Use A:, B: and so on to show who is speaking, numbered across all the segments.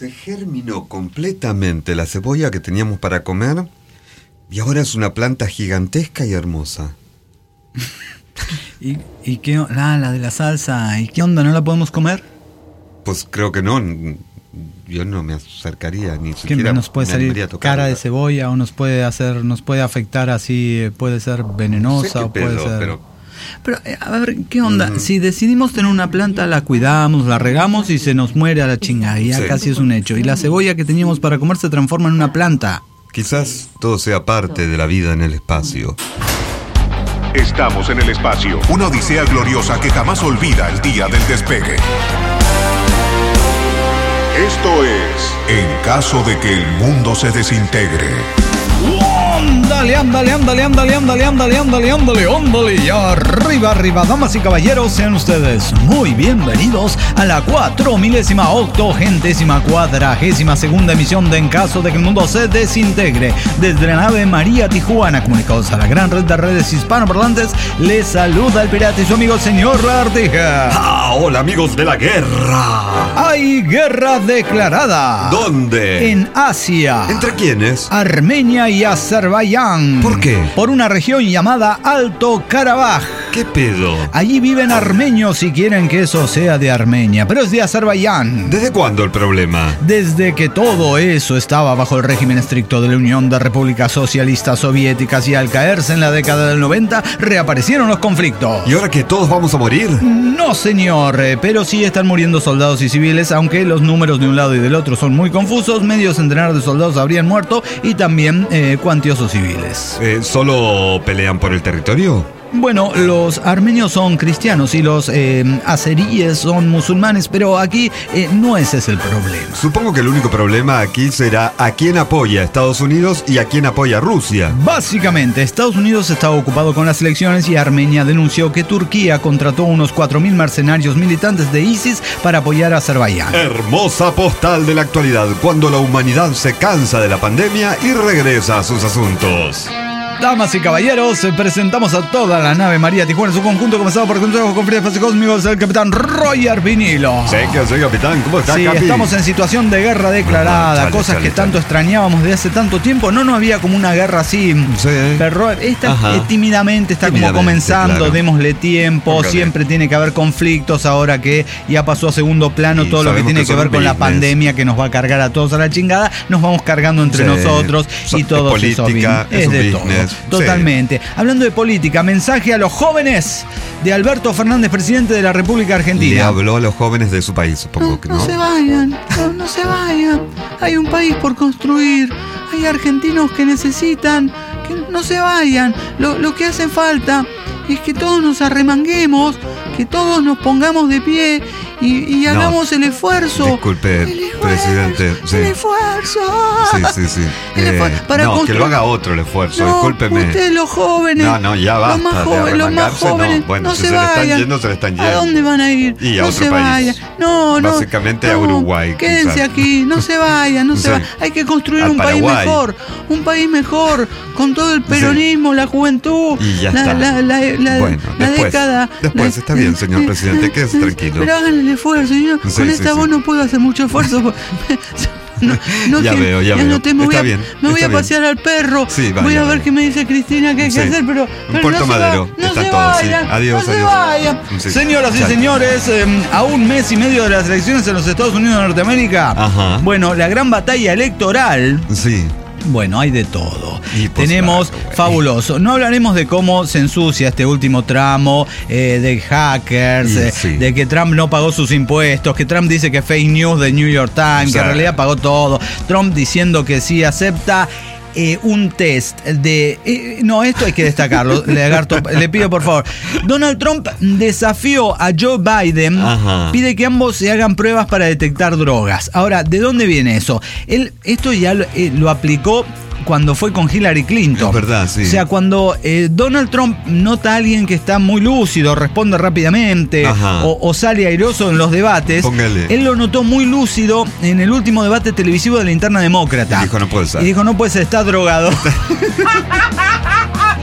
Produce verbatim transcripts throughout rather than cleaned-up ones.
A: Se germinó completamente la cebolla que teníamos para comer y ahora es una planta gigantesca y hermosa.
B: ¿Y, y qué? Ah, la de la salsa. ¿Y qué onda? ¿No la podemos comer?
A: Pues creo que no. Yo no me acercaría ni siquiera.
B: ¿Qué nos puede salir cara de cebolla o nos puede hacer, nos puede afectar así? Puede ser venenosa,
A: no sé qué
B: o puede
A: pedo,
B: ser.
A: Pero...
B: Pero, a ver, ¿qué onda?
A: Mm.
B: Si decidimos tener una planta, la cuidamos, la regamos y se nos muere a la chingada. Ya sí. Casi es un hecho. Y la cebolla que teníamos para comer se transforma en una planta.
A: Quizás todo sea parte de la vida en el espacio.
C: Estamos en el espacio. Una odisea gloriosa que jamás olvida el día del despegue. Esto es En caso de que el mundo se desintegre.
B: Ándale, ándale, ándale, ándale, ándale, ándale, ándale, ándale, ándale. Y arriba, arriba, damas y caballeros, sean ustedes muy bienvenidos a la cuatro milésima octogentésima cuadragésima segunda emisión de En caso de que el mundo se desintegre. Desde la nave María Tijuana, comunicados a la gran red de redes hispanoparlantes, les saluda el pirata y su amigo señor Lagartija.
A: ¡Ah, hola amigos de la guerra!
B: Hay guerra declarada.
A: ¿Dónde?
B: En Asia.
A: ¿Entre quiénes?
B: Armenia y Azerbaiyán.
A: ¿Por qué?
B: Por una región llamada Alto Karabaj.
A: ¿Qué pedo?
B: Allí viven armenios si quieren que eso sea de Armenia, pero es de Azerbaiyán.
A: ¿Desde cuándo el problema?
B: Desde que todo eso estaba bajo el régimen estricto de la Unión de Repúblicas Socialistas Soviéticas y al caerse en la década del noventa, reaparecieron los conflictos.
A: ¿Y ahora que todos vamos a morir?
B: No, señor, pero sí están muriendo soldados y civiles, aunque los números de un lado y del otro son muy confusos. Medio centenar de soldados habrían muerto y también eh, cuantiosos civiles.
A: Eh, ¿Solo pelean por el territorio?
B: Bueno, los armenios son cristianos y los eh, azeríes son musulmanes, pero aquí eh, no ese es el problema.
A: Supongo que el único problema aquí será a quién apoya a Estados Unidos y a quién apoya a Rusia.
B: Básicamente, Estados Unidos estaba ocupado con las elecciones y Armenia denunció que Turquía contrató unos cuatro mil mercenarios militantes de ISIS para apoyar a Azerbaiyán.
A: Hermosa postal de la actualidad, cuando la humanidad se cansa de la pandemia y regresa a sus asuntos.
B: Damas y caballeros, presentamos a toda la nave María Tijuana en su conjunto, comenzado por el Consejo con Frío Espacio Cósmico, el capitán Roger Vinilo.
A: Sí, que soy capitán, ¿cómo está,
B: Sí,
A: Capi?
B: estamos en situación de guerra declarada,
A: Chale,
B: cosas
A: chale,
B: que
A: chale.
B: tanto extrañábamos de hace tanto tiempo. No, no había como una guerra así.
A: Sí.
B: Pero esta
A: Ajá.
B: eh, tímidamente está
A: Tímidamente,
B: como comenzando,
A: claro.
B: démosle tiempo,
A: Póngale.
B: siempre tiene que haber conflictos ahora que ya pasó a segundo plano
A: Y
B: todo lo que
A: sabemos
B: tiene
A: que
B: que
A: son
B: ver con la
A: business.
B: pandemia que nos va a cargar a todos a la chingada. Nos vamos cargando entre
A: Sí.
B: nosotros
A: So-
B: y
A: es
B: todos esos
A: política,
B: bin-
A: es un
B: de
A: business.
B: todo. Totalmente. Hablando de política, mensaje a los jóvenes de Alberto Fernández, presidente de la República Argentina.
A: Le habló a los jóvenes de su país, supongo que no.
B: No se vayan, no, no se vayan. Hay un país por construir. Hay argentinos que necesitan que no se vayan. Lo, lo que hace falta es que todos nos arremanguemos, que todos nos pongamos de pie y, y
A: No.
B: hagamos el esfuerzo.
A: Disculpe,
B: El esfuerzo,
A: presidente, sí.
B: El esfuerzo.
A: Sí, sí, sí.
B: El
A: Eh,
B: esfuerzo para
A: no, que
B: construir-
A: lo haga otro el esfuerzo,
B: No,
A: discúlpeme.
B: ustedes los jóvenes.
A: No, no, ya basta
B: Los más
A: de
B: jóvenes, los más
A: arremangarse, no.
B: jóvenes.
A: Bueno,
B: no
A: si
B: se,
A: se le están
B: vayan.
A: yendo, se le están
B: ¿A
A: yendo.
B: dónde van a ir?
A: Y a
B: no
A: otro
B: se
A: país.
B: vayan. No, no.
A: Básicamente a
B: no,
A: Uruguay,
B: Quédense
A: quizás.
B: aquí, no se vayan, no
A: Sí.
B: se vayan. Hay que construir
A: Al
B: un
A: Paraguay.
B: país mejor. Un país mejor. Con todo el peronismo, la juventud.
A: Y ya
B: la,
A: está.
B: La, la, la,
A: Bueno,
B: la
A: después,
B: década.
A: después,
B: la-
A: está bien, señor presidente, quédese tranquilo.
B: Pero hagan el esfuerzo. Yo
A: Sí,
B: con
A: sí,
B: esta
A: sí.
B: voz no puedo hacer mucho esfuerzo. No, no
A: Ya
B: que-
A: veo, ya veo.
B: noté, me voy
A: Está
B: a,
A: bien,
B: me voy
A: está
B: a
A: bien.
B: pasear al perro.
A: Sí, vaya,
B: voy a ver
A: vaya.
B: qué me dice Cristina que hay que
A: Sí.
B: hacer, pero,
A: En
B: pero
A: Puerto
B: no se
A: Madero
B: va- no
A: están
B: se
A: todos, sí.
B: vayan,
A: Adiós,
B: no se
A: adiós.
B: vayan.
A: Sí.
B: Señoras y
A: Chale.
B: señores, eh, a un mes y medio de las elecciones en los Estados Unidos de Norteamérica,
A: Ajá.
B: bueno, la gran batalla electoral.
A: Sí.
B: Bueno, hay de todo.
A: Y pues,
B: Tenemos
A: claro, güey.
B: fabuloso. No hablaremos de cómo se ensucia este último tramo, eh, de hackers,
A: Y
B: eh,
A: sí.
B: de que Trump no pagó sus impuestos, que Trump dice que fake news de New York Times,
A: O sea,
B: que en realidad pagó todo. Trump diciendo que sí acepta eh, un test de... eh, no, esto hay que destacarlo, Lagarto, le pido por favor. Donald Trump desafió a Joe Biden,
A: Ajá.
B: pide que ambos se hagan pruebas para detectar drogas. Ahora, ¿de dónde viene eso? Él, esto ya lo, eh, lo aplicó cuando fue con Hillary Clinton.
A: Es verdad, sí.
B: O sea, cuando eh, Donald Trump nota a alguien que está muy lúcido, responde rápidamente
A: Ajá.
B: o, o sale airoso en los debates,
A: Póngale.
B: él lo notó muy lúcido en el último debate televisivo de la interna demócrata.
A: Y dijo, no puede ser.
B: Y dijo, no puede ser, está drogado.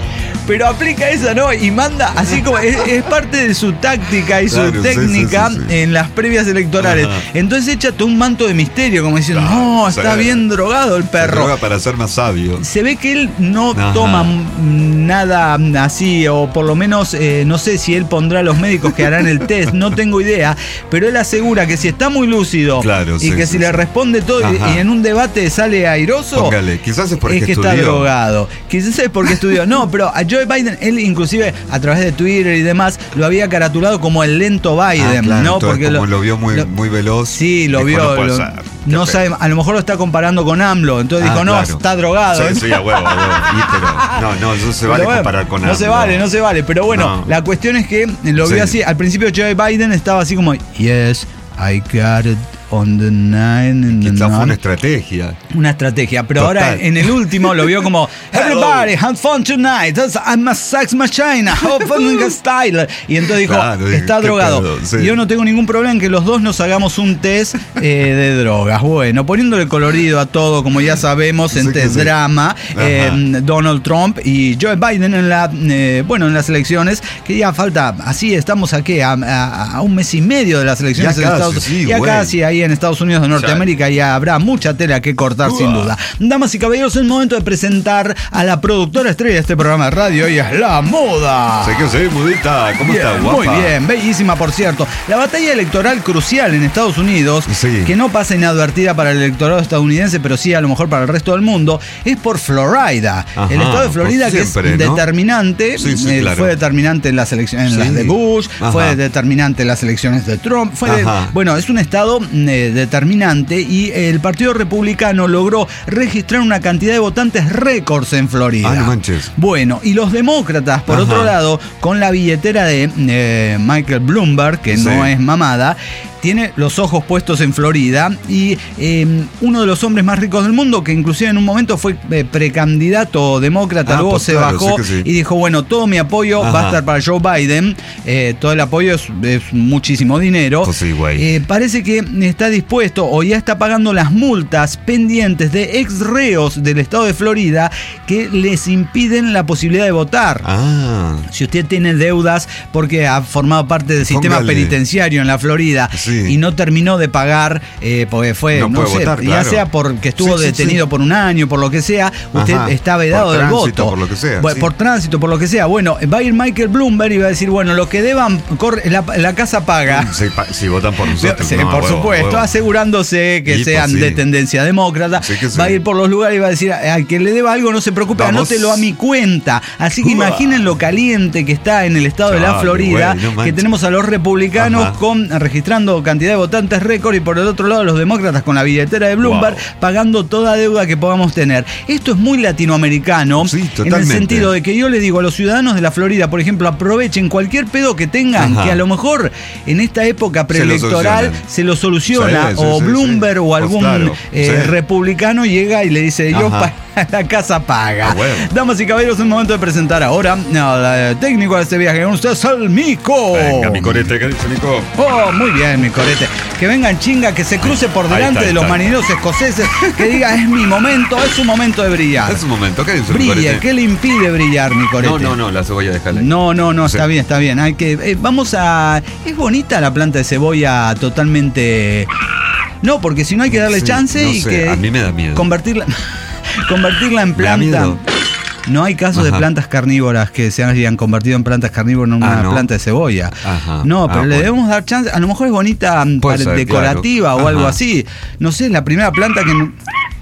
B: pero aplica esa, ¿no? Y manda, así como, es, es parte de su táctica y
A: Claro,
B: su
A: sí,
B: técnica
A: sí, sí, sí.
B: en las previas electorales.
A: Ajá.
B: Entonces echa todo un manto de misterio, como diciendo,
A: Claro,
B: no,
A: sí.
B: está bien drogado el
A: Se
B: perro.
A: droga para ser más sabio.
B: Se ve que él no
A: Ajá.
B: toma mm, nada así, o por lo menos eh, no sé si él pondrá a los médicos que harán el test, no tengo idea, pero él asegura que si está muy lúcido
A: Claro,
B: y
A: sí,
B: que
A: sí,
B: si le
A: sí.
B: responde todo y,
A: Ajá.
B: y en un debate sale airoso,
A: Póngale, quizás es porque
B: es que
A: estudió.
B: está drogado. Quizás es porque estudió. No, pero a Joe Biden, él inclusive a través de Twitter y demás, lo había caratulado como el lento Biden,
A: Ah, claro,
B: ¿no?
A: entonces,
B: Porque
A: como lo, vio muy,
B: lo-
A: muy veloz.
B: Sí, lo
A: dijo,
B: vio.
A: No, puede
B: lo-
A: ser. Qué
B: no
A: feo.
B: sabe, a lo mejor lo está comparando con AMLO. Entonces
A: Ah,
B: dijo, no,
A: claro.
B: está drogado.
A: Sí, sí, a huevo, a huevo. Y, pero, no, no, no se vale
B: Pero bueno,
A: comparar con
B: No se
A: AMLO.
B: vale, no se vale. Pero bueno,
A: No.
B: la cuestión es que lo
A: Sí.
B: vio así. Al principio Joe Biden estaba así como, yes, I got it on the nine. And the
A: Quizás fue una
B: nine".
A: estrategia.
B: Una estrategia, pero
A: Total.
B: ahora en el último lo vio como Everybody have fun tonight, I'm a sex machine, have fun style. Y entonces dijo,
A: Claro, dije,
B: está
A: qué
B: drogado.
A: pedo, sí.
B: Yo no tengo ningún problema en que los dos nos hagamos un test eh, de drogas. Bueno, poniéndole colorido a todo, como ya sabemos,
A: Sí
B: en
A: que
B: test
A: sí.
B: drama,
A: Ajá.
B: eh, Donald Trump y Joe Biden en la eh, bueno en las elecciones, que ya falta, así estamos aquí a, a- a un mes y medio de las elecciones
A: Ya
B: en
A: casi,
B: Estados
A: sí,
B: ya
A: güey.
B: casi ahí en Estados Unidos de Norteamérica ya habrá mucha tela que cortar sin duda. Damas y caballeros, es el momento de presentar a la productora estrella de este programa de radio. Ella es La Moda.
A: Sé que sí, mudita. ¿Cómo
B: Bien,
A: está, guapa?
B: muy bien, bellísima por cierto. La batalla electoral crucial en Estados Unidos,
A: Sí.
B: que no pasa inadvertida para el electorado estadounidense, pero sí a lo mejor para el resto del mundo, es por Florida.
A: Ajá,
B: el estado de Florida
A: por
B: que
A: siempre,
B: es
A: ¿no?
B: determinante,
A: Sí, sí,
B: eh,
A: claro.
B: fue determinante en las elecciones en
A: Sí.
B: las de Bush,
A: Ajá.
B: fue determinante en las elecciones de Trump, fue de-
A: Ajá.
B: bueno, es un estado eh, determinante y el Partido Republicano logró registrar una cantidad de votantes récords en Florida.
A: Ah, no manches.
B: Bueno, y los demócratas, por
A: Ajá.
B: otro lado, con la billetera de eh, Michael Bloomberg, que
A: Sí.
B: no es mamada, tiene los ojos puestos en Florida y eh, uno de los hombres más ricos del mundo, que inclusive en un momento fue eh, precandidato demócrata,
A: Ah,
B: luego
A: pues
B: se
A: claro,
B: bajó
A: sí que sí.
B: y dijo, bueno, todo mi apoyo
A: Ajá.
B: va a estar para Joe Biden, eh, todo el apoyo es, es muchísimo dinero.
A: Pues sí, güey.
B: Eh, parece que está dispuesto o ya está pagando las multas pendientes de ex reos del estado de Florida que les impiden la posibilidad de votar.
A: Ah,
B: Si usted tiene deudas porque ha formado parte del sistema
A: Póngale.
B: penitenciario en la Florida
A: Sí.
B: y no terminó de pagar, eh, porque fue,
A: No
B: no,
A: puede
B: sé,
A: votar,
B: ya
A: claro.
B: sea porque estuvo
A: Sí, sí,
B: detenido
A: sí.
B: por un año, por lo que sea, usted
A: Ajá.
B: está vedado
A: Por
B: del
A: tránsito,
B: voto.
A: por lo que sea,
B: Bueno,
A: sí.
B: por tránsito, por lo que sea. Bueno, va a ir Michael Bloomberg y va a decir, bueno, lo que deban, corre- la, la casa paga.
A: si, pa- si votan por nosotros.
B: Sí,
A: no,
B: por
A: huevo,
B: supuesto,
A: huevo.
B: asegurándose que
A: Y, pues,
B: sean
A: sí.
B: de tendencia demócrata.
A: Sí que sí.
B: Va a ir por los lugares y va a decir, al que le deba algo no se preocupe,
A: Vamos.
B: anótelo a mi cuenta. Así que
A: Uah.
B: imaginen lo caliente que está en el estado de la
A: Chale,
B: Florida,
A: güey, no
B: que
A: manches.
B: tenemos a los republicanos
A: Ajá.
B: con registrando cantidad de votantes récord y por el otro lado los demócratas con la billetera de Bloomberg
A: Wow.
B: pagando toda deuda que podamos tener. Esto es muy latinoamericano
A: Sí,
B: en el
A: totalmente.
B: sentido de que yo le digo a los ciudadanos de la Florida, por ejemplo, aprovechen cualquier pedo que tengan,
A: Ajá.
B: que a lo mejor en esta época
A: Se lo
B: preelectoral
A: solucionan.
B: se lo soluciona,
A: Sí, sí,
B: o
A: sí,
B: Bloomberg
A: sí.
B: o
A: Pues
B: algún
A: claro,
B: eh,
A: sí.
B: republicano llega y le dice, yo
A: Ajá.
B: pa- la casa paga.
A: Ah, huevo.
B: Damas y caballeros, es el momento de presentar ahora al técnico de este viaje con ustedes, al Mico.
A: Venga, mi corete, ¿qué dice Nico?
B: Oh, muy bien, mi corete. Que venga en chinga, que se cruce por
A: Ahí
B: delante
A: está, ahí
B: de los
A: está.
B: marineros escoceses, que diga, es mi momento, es su momento de brillar.
A: Es un momento, ¿qué dice mi
B: Brille,
A: corete?
B: ¿qué le impide brillar, mi corete?
A: No, no, no, la cebolla déjala.
B: No, no, no,
A: Sí.
B: está bien, está bien. Hay que, eh, vamos a. Es bonita la planta de cebolla totalmente. No, porque si no hay que darle
A: Sí,
B: chance
A: no
B: y
A: sé,
B: que.
A: a mí me da miedo.
B: Convertirla. convertirla en
A: Me da
B: planta.
A: miedo.
B: No hay casos de
A: Ajá.
B: plantas carnívoras que se hayan convertido en plantas carnívoras en una
A: Ah, ¿no?
B: planta de cebolla.
A: Ajá.
B: No, pero
A: Ah,
B: le
A: bueno.
B: debemos dar chance. A lo mejor es bonita, mm,
A: Puede
B: para-
A: ser,
B: decorativa
A: claro.
B: o algo
A: Ajá.
B: así. No sé, es la primera planta que. no-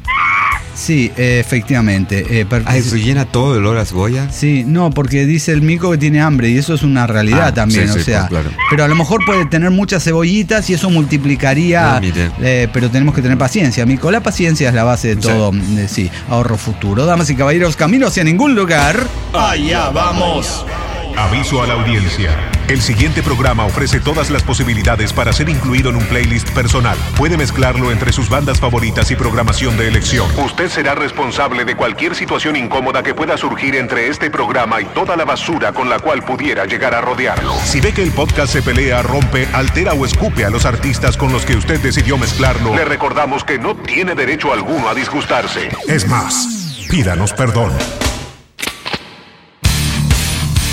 B: Sí, eh, efectivamente. eh, per-
A: Ah, ¿eso llena todo de olor a cebolla?
B: Sí, no, porque dice el mico que tiene hambre y eso es una realidad
A: Ah,
B: también,
A: sí,
B: o
A: sí,
B: sea.
A: pues, claro.
B: Pero a lo mejor puede tener muchas cebollitas y eso multiplicaría.
A: Ah, mire.
B: eh, pero tenemos que tener paciencia, mico. La paciencia es la base de
A: Sí.
B: todo. eh, sí, ahorro futuro. Damas y caballeros, camino hacia ningún lugar.
D: Allá vamos.
C: Aviso a la audiencia. El siguiente programa ofrece todas las posibilidades para ser incluido en un playlist personal. Puede mezclarlo entre sus bandas favoritas y programación de elección. Usted será responsable de cualquier situación incómoda que pueda surgir entre este programa y toda la basura con la cual pudiera llegar a rodearlo. Si ve que el podcast se pelea, rompe, altera o escupe a los artistas con los que usted decidió mezclarlo, le recordamos que no tiene derecho alguno a disgustarse. Es más, pídanos perdón.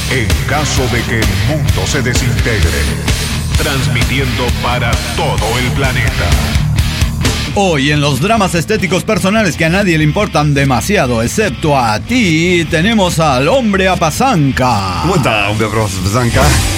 C: en caso de que el mundo se desintegre. Transmitiendo para todo el planeta.
B: Hoy en los dramas estéticos personales que a nadie le importan demasiado, excepto a ti, tenemos al hombre Apazanca.
A: ¿Cómo está, hombre Apazanca?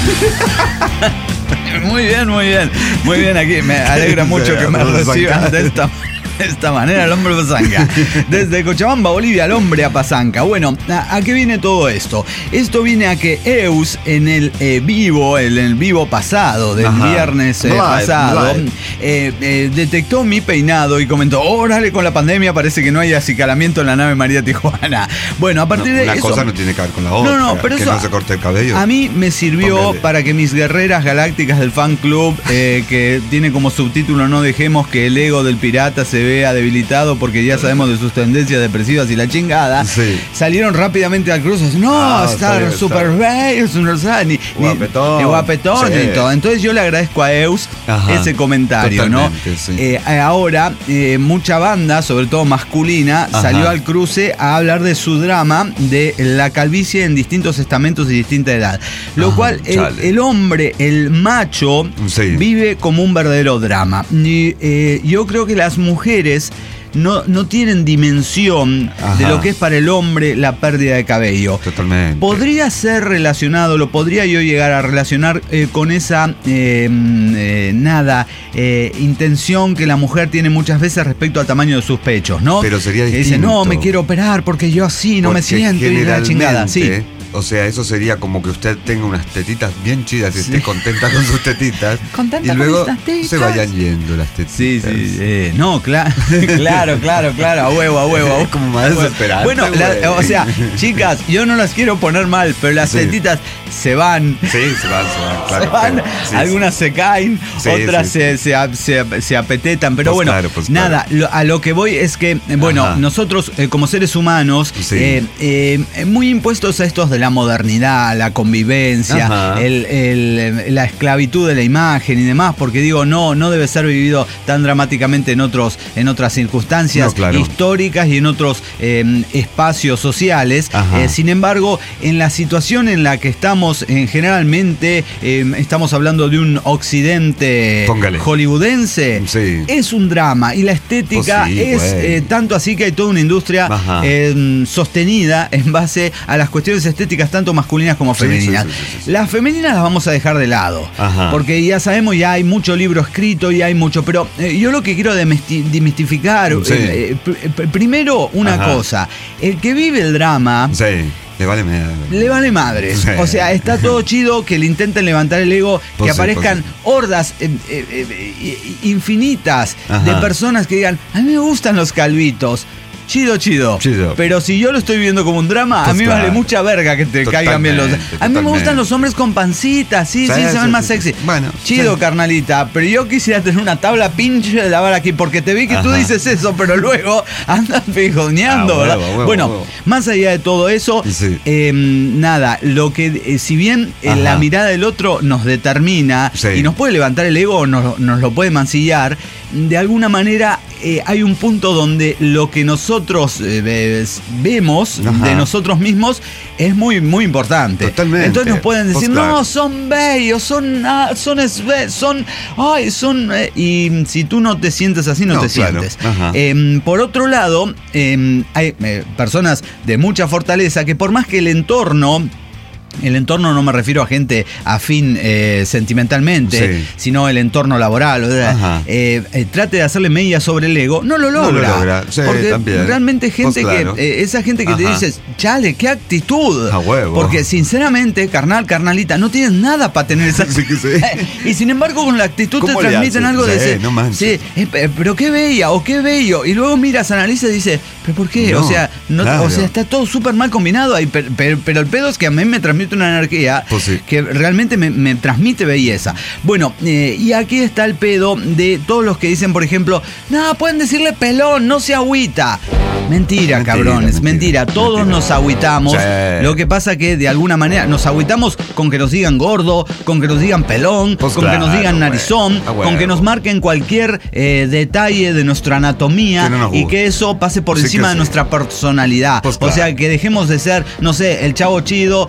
B: Muy bien, muy bien. Muy bien aquí. Me alegra mucho que me reciban de esta De esta manera, el hombre Apazanca. Desde Cochabamba, Bolivia, el hombre Apazanca. Bueno, ¿a, ¿a qué viene todo esto? Esto viene a que Eus en el eh, vivo, en el vivo pasado del Ajá. viernes eh, live, pasado, live. Eh, eh, detectó mi peinado y comentó: órale, con la pandemia parece que no hay acicalamiento en la nave María Tijuana. Bueno, a partir
A: no,
B: de
A: una
B: eso...
A: Una cosa no tiene que ver con la otra.
B: No, no, pero
A: que
B: eso...
A: no se corte el cabello.
B: A mí me sirvió Póngale. para que mis guerreras galácticas del fan club, eh, que tiene como subtítulo "No dejemos que el ego del pirata se vea debilitado porque ya sabemos de sus tendencias depresivas y la chingada", sí. salieron rápidamente al cruce. No, ah, está súper bello, ni,
A: guapetón,
B: ni, guapetón sí. y todo. Entonces yo le agradezco a Eus Ajá, ese comentario, ¿no? Sí. Eh, ahora, eh, mucha banda, sobre todo masculina, Ajá. salió al cruce a hablar de su drama de la calvicie en distintos estamentos y distinta edad. Lo Ajá, cual, el, el hombre, el macho, sí. vive como un verdadero drama. Y eh, yo creo que las mujeres No, no tienen dimensión Ajá. de lo que es para el hombre la pérdida de cabello.
A: Totalmente.
B: Podría ser relacionado, lo podría yo llegar a relacionar eh, con esa eh, eh, nada, eh, intención que la mujer tiene muchas veces respecto al tamaño de sus pechos, ¿no?
A: Pero sería distinto.
B: Que dice, no, me quiero operar porque yo así no porque me siento y la chingada. Sí.
A: O sea, eso sería como que usted tenga unas tetitas bien chidas y sí. esté contenta con sus tetitas.
B: Contenta
A: y luego
B: con estas
A: se vayan yendo las tetitas.
B: Sí, sí. Eh, no, claro, claro, claro, claro. A huevo, a huevo.
A: Es como más desesperante.
B: Bueno, la, o sea, chicas, yo no las quiero poner mal, pero las sí. tetitas se van.
A: Sí, se van, se van, claro.
B: Se van. Sí, algunas sí. se caen, sí, otras sí, se, sí. Se, se, se apetetan. Pero pues bueno, claro, pues nada, claro. lo, a lo que voy es que, bueno, Ajá. nosotros eh, como seres humanos, sí. eh, eh, muy impuestos a estos de la modernidad, la convivencia, el, el, la esclavitud de la imagen y demás, porque digo, no, no debe ser vivido tan dramáticamente en otros, en otras circunstancias no, claro. históricas y en otros eh, espacios sociales. Eh, sin embargo, en la situación en la que estamos, eh, generalmente eh, estamos hablando de un occidente Póngale. hollywoodense, sí. es un drama y la estética pues sí, es eh, tanto así que hay toda una industria eh, sostenida en base a las cuestiones estéticas tanto masculinas como femeninas. Sí, sí, sí, sí, sí. Las femeninas las vamos a dejar de lado. Ajá. Porque ya sabemos, ya hay mucho libro escrito y hay mucho. Pero eh, yo lo que quiero demistificar, sí. eh, pr primero una Ajá. cosa. El que vive el drama.
A: Sí. Le vale madre.
B: Le vale madre. Sí. O sea, está todo chido que le intenten levantar el ego, pues que sí, aparezcan pues sí. hordas eh, eh, eh, infinitas Ajá. de personas que digan, a mí me gustan los calvitos. Chido, chido, chido. Pero si yo lo estoy viendo como un drama, pues a mí claro. vale mucha verga que te totalmente, caigan bien los... A mí totalmente. me gustan los hombres con pancita, sí, sí, sí, se ven más sexy. Bueno, chido, sí. carnalita, pero yo quisiera tener una tabla pinche de lavar aquí, porque te vi que Ajá. tú dices eso, pero luego andas fijoneando, ah, ¿verdad? Huevo, huevo, bueno, huevo. Más allá de todo eso, sí. eh, nada, lo que, eh, si bien eh, la mirada del otro nos determina sí. y nos puede levantar el ego o nos, nos lo puede mancillar, de alguna manera eh, hay un punto donde lo que nosotros eh, vemos Ajá. de nosotros mismos es muy, muy importante.
A: Totalmente.
B: Entonces nos pueden decir,
A: pues, claro.
B: no, son bellos, son, ah, son, son, ay, son, eh, y si tú no te sientes así, no, no te claro. sientes. Eh, por otro lado, eh, hay eh, personas de mucha fortaleza que por más que el entorno... El entorno no me refiero a gente afín eh, sentimentalmente, sí. sino el entorno laboral. Eh, eh, trate de hacerle media sobre el ego, no lo logra. No lo logra. Sí, porque también. realmente gente pues claro. que, eh, esa gente que Ajá. te dice, chale, qué actitud.
A: A huevo.
B: Porque sinceramente, carnal, carnalita, no tienes nada para tener esa actitud. Sí, sí. Y sin embargo, con la actitud te transmiten algo de ese.
A: No manches.
B: Sí, eh, pero qué bella o qué bello. Y luego miras, analizas y dices, ¿pero por qué? No, o sea, no, claro. o sea, está todo súper mal combinado ahí. Pero, pero, pero el pedo es que a mí me transmite una energía pues sí. que realmente me, me transmite belleza. Bueno, eh, y aquí está el pedo de todos los que dicen, por ejemplo, no, pueden decirle pelón, no se agüita. Mentira, mentira cabrones, mentira. mentira. Todos mentira. nos agüitamos. Sí. Lo que pasa que de alguna manera nos agüitamos con que nos digan gordo, con que nos digan pelón, pues con claro, que nos digan narizón, ah, bueno. con que nos marquen cualquier eh, detalle de nuestra anatomía que no y que eso pase por pues encima sí de sí. nuestra personalidad. Pues claro. O sea, que dejemos de ser, no sé, el chavo chido, Ajá. es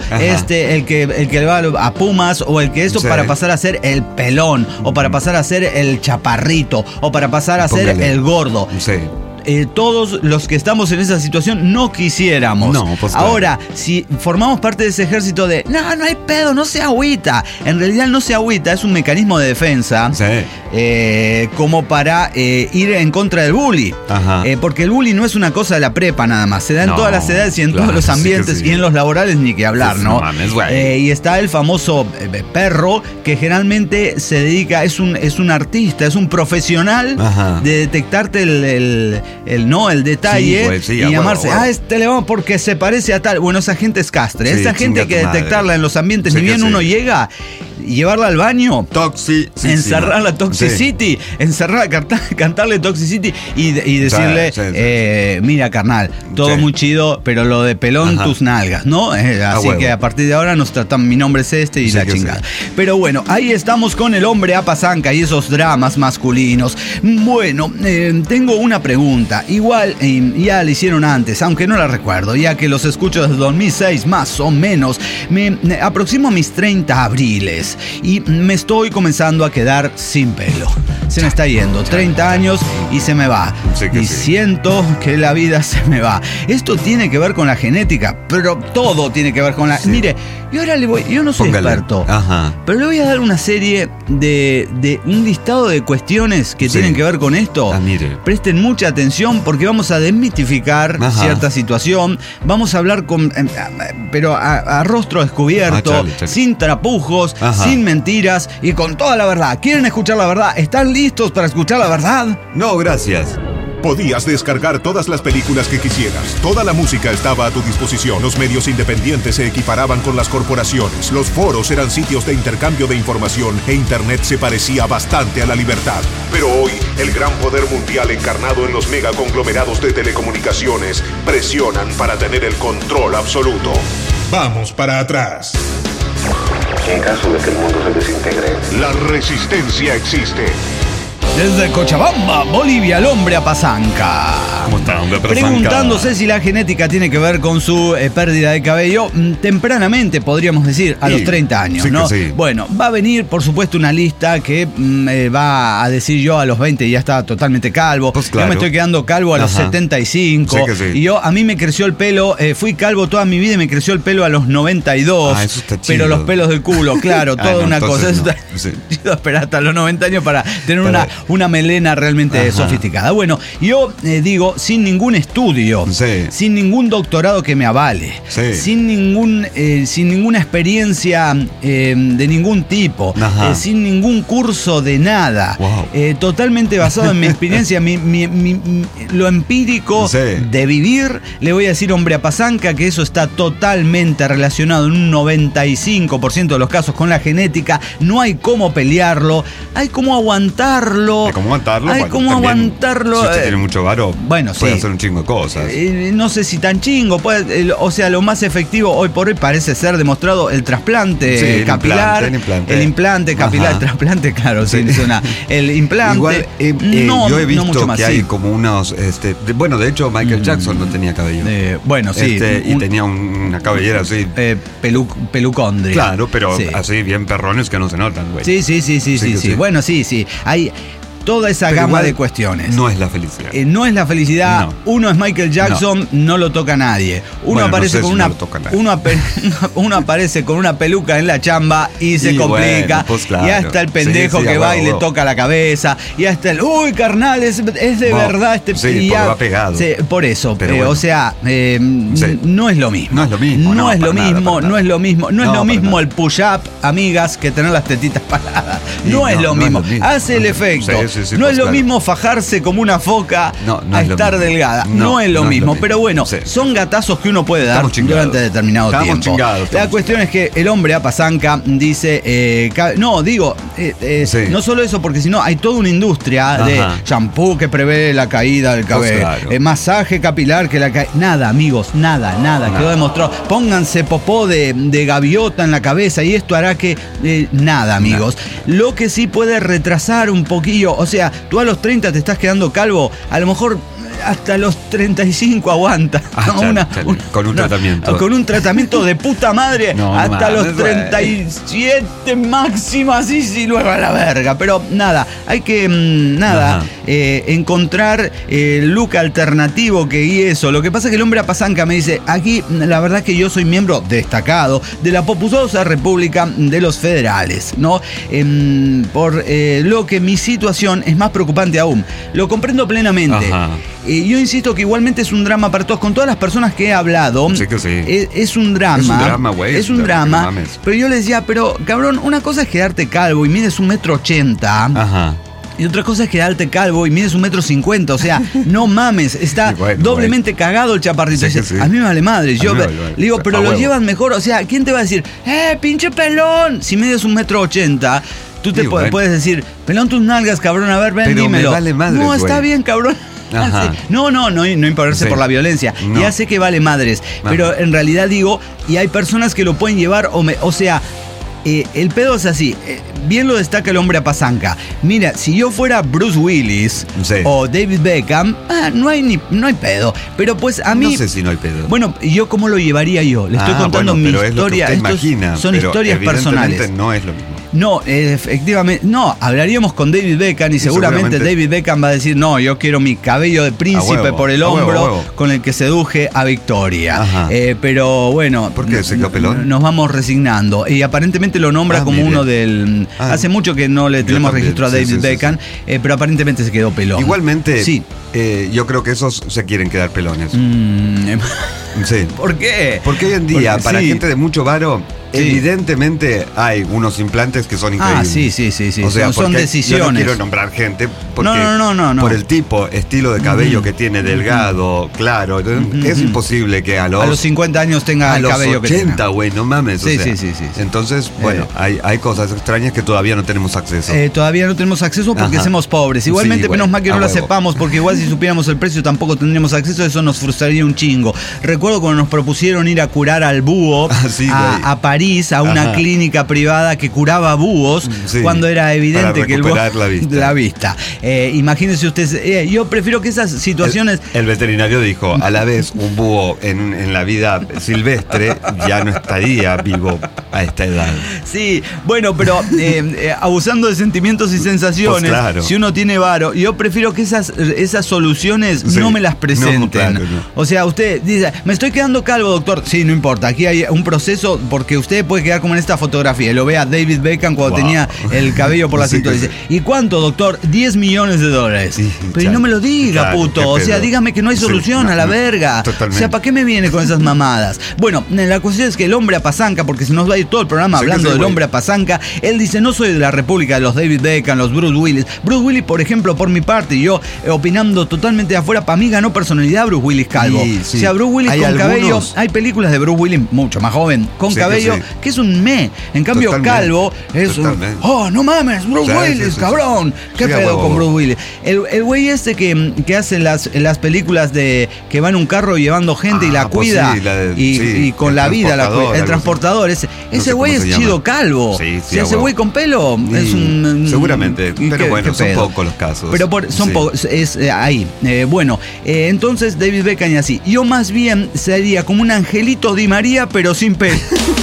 B: este, el que, el que va a Pumas, o el que eso, sí, para pasar a ser el pelón, o para pasar a ser el chaparrito, o para pasar a ser Póngale. el gordo.
A: Sí.
B: Eh, todos los que estamos en esa situación no quisiéramos.
A: No, pues claro.
B: Ahora, si formamos parte de ese ejército de no, no hay pedo, no se agüita. En realidad no se agüita, es un mecanismo de defensa.
A: Sí.
B: Eh, como para eh, ir en contra del bully.
A: Ajá.
B: Eh, porque el bully no es una cosa de la prepa nada más. Se da en
A: No,
B: todas las edades y en
A: claro,
B: todos los ambientes,
A: sí que sí.
B: y en los laborales ni que hablar,
A: Pues,
B: ¿no?
A: no mames, güey.
B: Eh, y está el famoso eh, perro, que generalmente se dedica, es un, es un artista, es un profesional
A: Ajá.
B: de detectarte el, el, el no, el detalle,
A: Sí, güey, sí,
B: y
A: a huevo,
B: llamarse,
A: huevo.
B: ah, este le vamos porque se parece a tal. Bueno, esa gente es castre.
A: Sí,
B: esa gente hay
A: chinga
B: que
A: tu madre.
B: detectarla en los ambientes,
A: Sí
B: ni
A: que
B: bien
A: sí.
B: uno llega y llevarla al baño.
A: Toxi, sí,
B: encerrar
A: sí,
B: la
A: no.
B: Toxicity,
A: Sí.
B: encerrar, cantar, cantarle Toxicity y, y decirle,
A: Sí, sí, sí.
B: eh, mira carnal, todo
A: Sí.
B: muy chido, pero lo de pelón,
A: Ajá.
B: tus nalgas, ¿no? Eh, así
A: huevo.
B: que a partir de ahora nos tratan, mi nombre es este y
A: Sí
B: la
A: que
B: chingada.
A: sí.
B: Pero bueno, ahí estamos con el hombre apazanca y esos dramas masculinos. Bueno, eh, tengo una pregunta, igual eh, ya la hicieron antes, aunque no la recuerdo, ya que los escucho desde dos mil seis más o menos. Me, me aproximo a mis treinta abriles y me estoy comenzando a quedar sin pelo. Se me está yendo, treinta años y se me va.
A: Sí que
B: y
A: sí.
B: siento que la vida se me va. Esto tiene que ver con la genética, pero todo tiene que ver con la...
A: Sí.
B: Mire, yo ahora le voy... Yo no soy
A: Póngale.
B: experto,
A: Ajá.
B: pero le voy a dar una serie de, de un listado de cuestiones que
A: Sí.
B: tienen que ver con esto.
A: Ah, mire.
B: Presten mucha atención porque vamos a desmitificar
A: Ajá.
B: cierta situación. Vamos a hablar con... eh, pero a, a rostro descubierto,
A: Ah, chale, chale.
B: sin trapujos,
A: Ajá.
B: sin mentiras y con toda la verdad. ¿Quieren escuchar la verdad? ¿Están listos para escuchar la verdad?
A: No, gracias.
C: Podías descargar todas las películas que quisieras. Toda la música estaba a tu disposición. Los medios independientes se equiparaban con las corporaciones. Los foros eran sitios de intercambio de información e Internet se parecía bastante a la libertad. Pero hoy, el gran poder mundial encarnado en los megaconglomerados de telecomunicaciones presionan para tener el control absoluto. Vamos para atrás.
E: En caso de que el mundo se desintegre,
C: La resistencia existe.
B: Desde Cochabamba, Bolivia, el hombre apazanca.
A: ¿Cómo está, hombre apazanca?
B: Preguntándose si la genética tiene que ver con su eh, pérdida de cabello mm, tempranamente, podríamos decir, a
A: Sí,
B: los treinta años,
A: sí que
B: ¿no?
A: sí.
B: Bueno, va a venir, por supuesto, una lista que mm, eh, va a decir yo a los veinte ya está totalmente calvo.
A: Pues
B: Yo
A: claro.
B: me estoy quedando calvo a los
A: Ajá.
B: setenta y cinco.
A: Sí que sí.
B: Y yo, a mí me creció el pelo, eh, fui calvo toda mi vida y me creció el pelo a los noventa y dos.
A: Ah, eso está
B: Pero
A: chido.
B: los pelos del culo, claro,
A: Ah,
B: toda
A: no,
B: una cosa.
A: entonces
B: Eso
A: no.
B: está-
A: Sí.
B: Yo iba a esperar hasta los noventa años para tener
A: Para-
B: una, una melena realmente
A: Ajá.
B: sofisticada. Bueno, yo eh, digo, sin ningún estudio,
A: Sí.
B: sin ningún doctorado que me avale,
A: Sí.
B: sin ningún eh, sin ninguna experiencia eh, de ningún tipo,
A: Ajá.
B: eh, sin ningún curso de nada,
A: Wow.
B: eh, totalmente basado en mi experiencia, mi, mi- mi- mi- lo empírico
A: Sí.
B: de vivir, le voy a decir, hombre apazanca, que eso está totalmente relacionado en un noventa y cinco por ciento de los casos con la genética. No hay cómo pelearlo, hay cómo aguantarlo.
A: Hay cómo aguantarlo.
B: Hay
A: bueno,
B: cómo
A: también,
B: aguantarlo.
A: Si usted
B: eh,
A: tiene mucho varo,
B: bueno,
A: puede
B: sí.
A: hacer un chingo de cosas.
B: eh, no sé si tan chingo, puede- el- o sea, lo más efectivo hoy por hoy parece ser demostrado el trasplante
A: Sí, el
B: capilar,
A: implante, el implante.
B: el implante capilar,
A: Ajá.
B: el trasplante, claro, sí,
A: Sí.
B: suena. El implante.
A: Igual, eh, eh,
B: no,
A: yo he
B: no
A: visto
B: mucho más,
A: que hay
B: sí.
A: como unos, este, de- bueno, de hecho Michael
B: Mm.
A: Jackson no tenía cabello.
B: Eh, bueno, sí.
A: Este, y
B: un-
A: tenía un- una cabellera así.
B: eh, pelu- pelucondria.
A: Claro, pero
B: Sí.
A: así bien perrones que no se notan, güey.
B: Sí, sí, sí, sí,
A: Sí
B: sí,
A: que
B: sí.
A: sí.
B: Bueno, sí, sí. Hay toda esa
A: Pero
B: gama
A: igual
B: de cuestiones.
A: No es la felicidad.
B: Eh, no es la felicidad.
A: No.
B: Uno es Michael Jackson, no, lo toca nadie. Uno
A: Bueno, no
B: aparece
A: sé
B: con
A: si
B: una
A: no lo toca nadie.
B: uno, ape- uno aparece con una peluca en la chamba y se
A: Y
B: complica.
A: bueno, pues claro.
B: Y hasta el pendejo
A: Sí, sí,
B: que
A: a
B: va
A: huevo,
B: y le
A: huevo.
B: toca la cabeza. Y hasta el uy, carnal, es, es de
A: No,
B: verdad este
A: sí,
B: y
A: porque va pegado.
B: Sí, por eso.
A: Pero
B: eh,
A: bueno.
B: O sea, eh,
A: Sí.
B: no es lo mismo.
A: No es lo mismo,
B: No,
A: no,
B: es lo
A: para nada,
B: mismo,
A: para
B: no
A: nada.
B: es lo mismo. No, es
A: No,
B: lo
A: para
B: mismo
A: nada.
B: el push-up, amigas, que tener las tetitas paradas.
A: Y
B: No, es
A: no,
B: lo
A: no es
B: mismo.
A: lo mismo.
B: Hace el
A: No,
B: efecto.
A: sí, sí, sí,
B: no
A: pues
B: es lo
A: claro.
B: mismo fajarse como una foca
A: No, no
B: a
A: es lo
B: estar
A: mismo.
B: delgada. No,
A: No,
B: es lo
A: no es lo
B: mismo.
A: mismo.
B: Pero bueno,
A: Sí.
B: son gatazos que uno puede dar
A: Estamos chingados.
B: durante determinado
A: Estamos
B: tiempo.
A: chingados,
B: La
A: estamos
B: cuestión es que el hombre apazanca dice, eh, ca- no, digo, eh, eh,
A: Sí.
B: no solo eso, porque si no hay toda una industria de
A: Ajá.
B: shampoo que prevé la caída del cabello,
A: claro.
B: eh, masaje capilar que la caída. Nada, amigos, nada, nada,
A: Nada.
B: quedó demostrado. Pónganse popó de, de gaviota en la cabeza y esto hará que. eh, nada, amigos. Lo que sí puede retrasar un poquillo, o sea, tú a los treinta te estás quedando calvo, a lo mejor hasta los treinta y cinco aguanta.
A: Ah,
B: ¿no?
A: chale,
B: Una,
A: chale.
B: un,
A: Con un
B: una,
A: tratamiento.
B: Con un tratamiento de puta madre
A: no,
B: hasta
A: mames,
B: los treinta y siete máximo, así, sí, luego a la verga. Pero nada, hay que, mmm, nada, eh, encontrar eh, el look alternativo que guíe eso. Lo que pasa es que el hombre apasanca me dice, aquí la verdad que yo soy miembro destacado de la populosa República de los Federales, ¿no? Eh, por eh, lo que mi situación es más preocupante aún. Lo comprendo plenamente.
A: Ajá.
B: Eh, yo insisto que igualmente es un drama para todos. Con todas las personas que he hablado,
A: sí que sí.
B: Es, es un drama.
A: Es un drama, güey.
B: Es un drama. Pero yo le decía, pero cabrón, una cosa es quedarte calvo y mides un metro ochenta.
A: Ajá.
B: Y otra cosa es quedarte calvo y mides un metro cincuenta. O sea, no mames, está
A: bueno,
B: doblemente bueno. cagado el chaparrito.
A: Sí,
B: Dice,
A: sí.
B: A mí me vale madre. Yo
A: vale,
B: le
A: vale.
B: digo, pero
A: A
B: lo
A: huevo.
B: llevan mejor. O sea, ¿quién te va a decir, eh, pinche pelón? Si mides un metro ochenta, tú te
A: sí,
B: pu-
A: bueno.
B: puedes decir, pelón tus nalgas, cabrón, a ver, ven,
A: Pero
B: dímelo.
A: me vale madres,
B: no, está
A: güey.
B: bien, cabrón.
A: Ajá.
B: No, no, no, no imponerse
A: Sí.
B: por la violencia.
A: No.
B: Ya sé que vale madres,
A: Ajá.
B: pero en realidad digo, y hay personas que lo pueden llevar, o, me, o sea, eh, el pedo es así. Eh, bien lo destaca el hombre apasanca. Mira, si yo fuera Bruce Willis
A: Sí.
B: o David Beckham, ah, no hay ni, no hay pedo. Pero pues a mí.
A: No sé si no hay pedo.
B: Bueno, ¿yo cómo lo llevaría yo? Le estoy
A: Ah,
B: contando
A: bueno,
B: mi
A: pero es lo que
B: historia.
A: usted
B: Estos
A: imagina,
B: son
A: pero
B: historias
A: evidentemente
B: personales.
A: no es lo mismo.
B: No, eh, efectivamente, no, hablaríamos con David Beckham y seguramente,
A: seguramente.
B: David Beckham va a decir, no, yo quiero mi cabello de príncipe
A: A huevo,
B: por el
A: a huevo,
B: hombro
A: a huevo.
B: con el que seduje a Victoria.
A: Ajá.
B: Eh, pero bueno,
A: ¿Por qué? ¿Se quedó pelón?
B: nos vamos resignando. Y aparentemente lo nombra
A: Ah,
B: como
A: mire.
B: uno del...
A: Ah.
B: Hace mucho que no le
A: Yo
B: tenemos
A: también,
B: registro a
A: sí,
B: David
A: sí, sí,
B: Beckham, eh, pero aparentemente se quedó pelón.
A: Igualmente,
B: Sí.
A: eh, yo creo que esos se quieren quedar pelones.
B: Mm,
A: Sí.
B: ¿Por qué?
A: Porque hoy en día,
B: Porque
A: para
B: sí.
A: gente de mucho varo,
B: Sí.
A: evidentemente hay unos implantes que son
B: Ah,
A: increíbles.
B: sí, sí, sí, sí.
A: O sea,
B: son, son
A: porque
B: decisiones.
A: Yo no quiero nombrar gente porque
B: No, no, no, no, no.
A: por el tipo, estilo de cabello
B: Mm.
A: que tiene, delgado, claro. Entonces,
B: Mm,
A: es
B: mm.
A: imposible que a los,
B: A los cincuenta años tenga
A: a
B: el
A: los
B: cabello que
A: ochenta,
B: tenga.
A: güey, no mames. o
B: Sí,
A: sea.
B: sí, sí, sí, sí.
A: Entonces, bueno,
B: Eh.
A: hay, hay cosas extrañas que todavía no tenemos acceso.
B: Eh, todavía no tenemos acceso porque
A: Ajá.
B: somos pobres. Igualmente,
A: Sí, güey,
B: menos mal que
A: a
B: no lo
A: huevo.
B: sepamos, porque igual si supiéramos el precio tampoco tendríamos acceso. Eso nos frustraría un chingo. Recuerdo cuando nos propusieron ir a curar al búho
A: Ah, sí,
B: a,
A: güey.
B: a París, a una
A: Ajá.
B: clínica privada que curaba búhos,
A: Sí,
B: cuando era evidente
A: para
B: que el búho.
A: recuperar la vista.
B: La vista. Eh, imagínense ustedes, eh, yo prefiero que esas situaciones.
A: El, el veterinario dijo, a la vez, un búho en, en la vida silvestre ya no estaría vivo a esta edad.
B: Sí, bueno, pero eh, eh, abusando de sentimientos y sensaciones,
A: Pues claro.
B: si uno tiene varo, yo prefiero que esas, esas soluciones
A: Sí.
B: no me las presenten.
A: No, claro, no.
B: O sea, usted dice, me estoy quedando calvo, doctor. Sí, no importa, aquí hay un proceso porque usted puede quedar como en esta fotografía. Lo ve a David Beckham cuando
A: Wow.
B: tenía el cabello por la
A: Sí,
B: cintura.
A: que
B: Dice, ¿y cuánto, doctor? diez millones de dólares.
A: Sí,
B: Pero y
A: claro,
B: no me lo diga,
A: claro,
B: puto.
A: qué
B: O sea,
A: pedo.
B: dígame que no hay
A: Sí,
B: solución
A: no,
B: a la
A: no,
B: verga.
A: totalmente.
B: O sea, ¿para qué me viene con esas mamadas? Bueno, la cuestión es que el hombre apasanca, porque se nos va a ir todo el programa
A: Sí que
B: hablando
A: sí,
B: del
A: güey.
B: hombre apasanca. Él dice, no soy de la República de los David Beckham, los Bruce Willis. Bruce Willis, por ejemplo, por mi parte, yo eh, opinando totalmente de afuera, para mí ganó personalidad Bruce Willis calvo.
A: Sí, sí.
B: O sea, Bruce Willis
A: Hay
B: con
A: algunos-
B: cabello. Hay películas de Bruce Willis mucho más joven, con
A: Sí que
B: cabello,
A: sí.
B: que es un me. En cambio,
A: Totalmente,
B: calvo es un.
A: totalmente.
B: Oh, no mames, Bruce
A: Sí,
B: Willis,
A: sí, sí,
B: cabrón.
A: sí.
B: ¿Qué
A: Sí, a
B: pedo
A: huevo,
B: con
A: a
B: Bruce
A: huevo.
B: Willis? El, el güey este que, que hace las, las películas de que va en un carro llevando gente y
A: Ah,
B: la
A: pues
B: cuida
A: sí, la de-
B: y,
A: sí,
B: y con
A: el
B: la vida la
A: transportador,
B: cuida. El
A: algo
B: transportador, ese, ese
A: sé
B: güey
A: cómo
B: es
A: se
B: chido
A: llama.
B: calvo.
A: Sí, sí,
B: si
A: a
B: ese
A: huevo.
B: güey con pelo es
A: Y
B: un.
A: seguramente,
B: ¿y
A: pero
B: qué-
A: bueno,
B: qué
A: son
B: pedo?
A: pocos los casos.
B: Pero por- son
A: Sí.
B: pocos, es eh, ahí. Eh, bueno, eh, entonces David Beckham y así. Yo más bien sería como un Angelito Di María, pero sin pelo.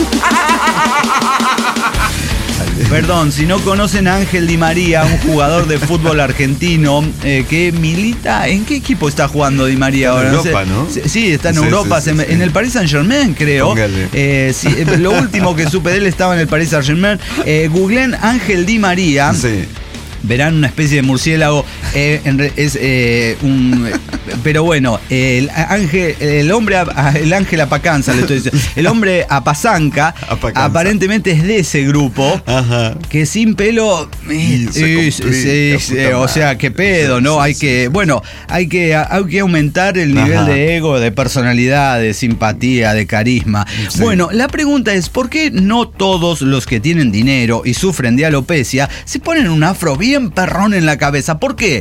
B: Perdón, si no conocen a Ángel Di María, un jugador de fútbol argentino eh, que milita. ¿En qué equipo está jugando Di María
A: Está en
B: ahora?
A: Europa,
B: sé.
A: ¿no?
B: Sí, Sí, está en
A: Sí,
B: Europa,
A: sí,
B: se
A: sí,
B: me-
A: sí.
B: en el Paris Saint Germain, creo.
A: Póngale.
B: Eh, sí, eh, lo último que supe de él estaba en el Paris Saint Germain. Eh, googleen Ángel Di María.
A: Sí.
B: Verán una especie de murciélago, eh, en re- es eh, un, pero bueno, el ángel, el hombre, a- el ángel apacanza, le estoy diciendo, el hombre apasanca,
A: Apacanza.
B: aparentemente es de ese grupo,
A: Ajá.
B: que sin pelo, eh,
A: Y se
B: eh,
A: complica,
B: sí,
A: puta
B: o sea,
A: madre.
B: qué pedo, ¿no?
A: Sí,
B: Hay
A: sí,
B: que,
A: sí.
B: bueno, hay que, hay que aumentar el nivel
A: Ajá.
B: de ego, de personalidad, de simpatía, de carisma.
A: Sí.
B: Bueno, la pregunta es, ¿por qué no todos los que tienen dinero y sufren de alopecia se ponen un afro bien perrón en la cabeza? ¿Por qué?